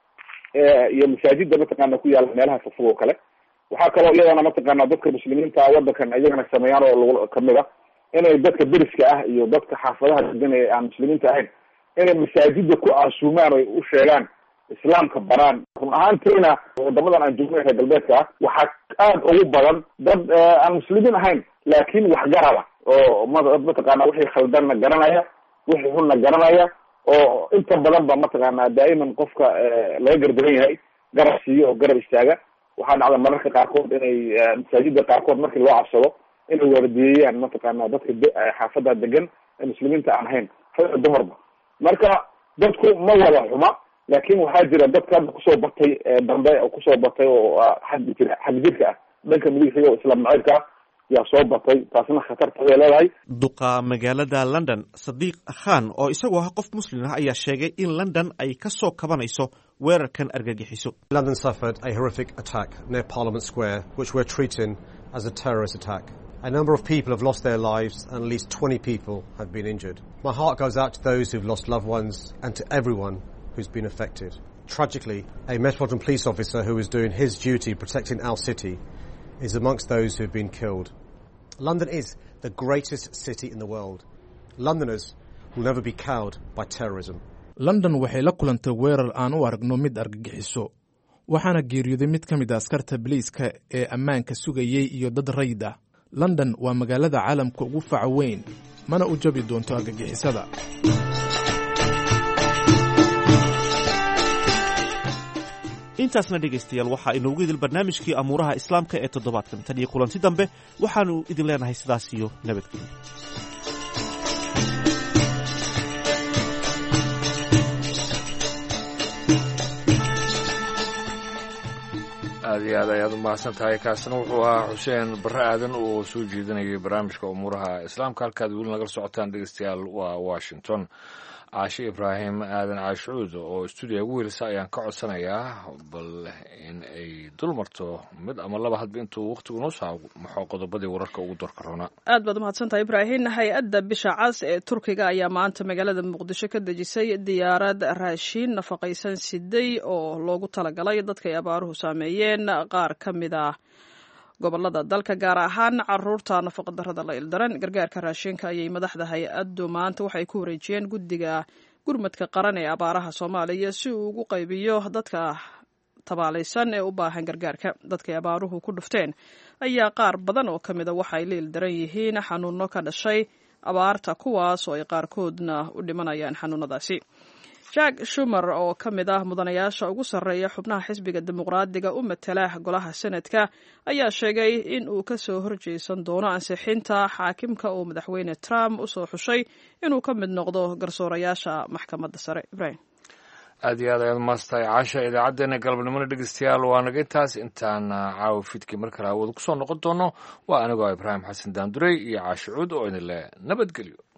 iyo masaajida mataqaana ku yaala meelaha fogfog oo kale waxaa kaloo iyadana mataqaana dadka muslimiinta wadankan iyagana sameeyaan oo kamid a inay dadka deriska ah iyo dadka xaafadaha degan ee aan muslimiinta ahayn inay masaajida ku casuumaan oy u sheegaan islaamka baraan run ahaantiina wadamadan aan joogna reer galbeedka ah waxaa aada ugu badan dad aan muslimiin ahayn laakiin waxgarada oo mataqaana wixii khaldanna garanaya wixii xunna garanaya oo inta badan ba mataqaana daa'iman qofka laga gardaran yahay garab siiyo oo garab istaaga waxaa dhacda mararka qaarkood inay masaajida qaarkood markii loo cabsado inay waardiyeeyaan mataqaana dadka xaafada degan ee muslimiinta aan ahayn hada dumarba marka dadku ma wada xuma laakin waxaa jira dadka hadda kusoo batay dambe oo kusoo batay oo xag jira xag jirka ah dhanka midigxiga oo islaam naceybka ah yaa soo batay taasna khatartaday leedahay duqa magaalada london sadiiq khan oo isagoo ah qof muslim ah ayaa sheegay in london ay ka soo kabanayso weerarkan argagixiso. London suffered a horrific attack near Parliament Square which we're treating as a terrorist attack. A number of people have lost their lives and at least twenty people have been injured. My heart goes out to those who've lost loved ones and to everyone who's been affected. Tragically, a Metropolitan Police officer who was doing his duty protecting our city is amongst those who've been killed. London is the greatest city in the world. Londoners will never be cowed by terrorism. London waxay la kulantay weerar aan u aragno mid argagixiso. Waxaana geeriyooday mid ka mid ah askarta booliiska ee ammaanka sugayay iyo dad rayid ah. London waa magaalada caalamka ugu faca weyn, mana u jabi doonto argagixisada. intaasna dhegaystayaal waxaa inoogu idil barnaamijkii amuuraha islaamka ee toddobaadkan tan iyo kulanti dambe waxaanu idin leenahay sidaas iyo nabadgelyo. aad iyo aad ayaad u mahadsan tahay kaasina wuxuu ahaa xuseen barre aadan oo soo jeedinayay barnaamijka umuuraha islaamka halkaad weli nagala socotaan dhegaystayaal waa washington. caashe ibraahim aadan caashuud oo stuudiga ugu welisa ayaan ka codsanayaa bal in ay dul marto mid ama laba hadba intuu waqtigu noo saa maxoo qodobadii wararka ugu doorka roona. aad baad umahadsantahay ibraahim. hay-adda bisha cas ee turkiga ayaa maanta magaalada muqdisho ka dejisay diyaarad raashiin nafaqaysan siday oo loogu talagalay dadka ay abaaruhu saameeyeen qaar ka mid ah gobolada dalka gaar ahaan caruurta nafaqadarrada la ildaran. gargaarka raashinka ayay madaxda hay-addu maanta waxay ku wareejiyeen guddiga gurmadka qaran ee abaaraha soomaaliya si uu ugu qaybiyo dadka tabaalaysan ee u baahan gargaarka. dadkay abaaruhu ku dhufteen ayaa qaar badan oo ka mida waxay la ildaran yihiin xanuuno ka dhashay abaarta kuwaas oo ay qaarkoodna u dhimanayaan xanuunadaasi. jack shumer oo ka mid ah mudanayaasha ugu sarreeya xubnaha xisbiga dimuqraadiga u matala golaha senadka ayaa sheegay in uu ka soo horjeesan doono ansixinta xaakimka uu madaxweyne trump u soo xushay inuu ka mid noqdo garsoorayaasha maxkamadda sare. ibrahim aad iyo aad ayaad umaastahay caasha. idaacaddeenna galabnimona dhegeystayaal waa naga intaas intaan caawa fidkii mar kale hawada kusoo noqon doono waa anigoo ibraahim xasan daandurey iyo caashe cuud oo idin leh nabadgelyo.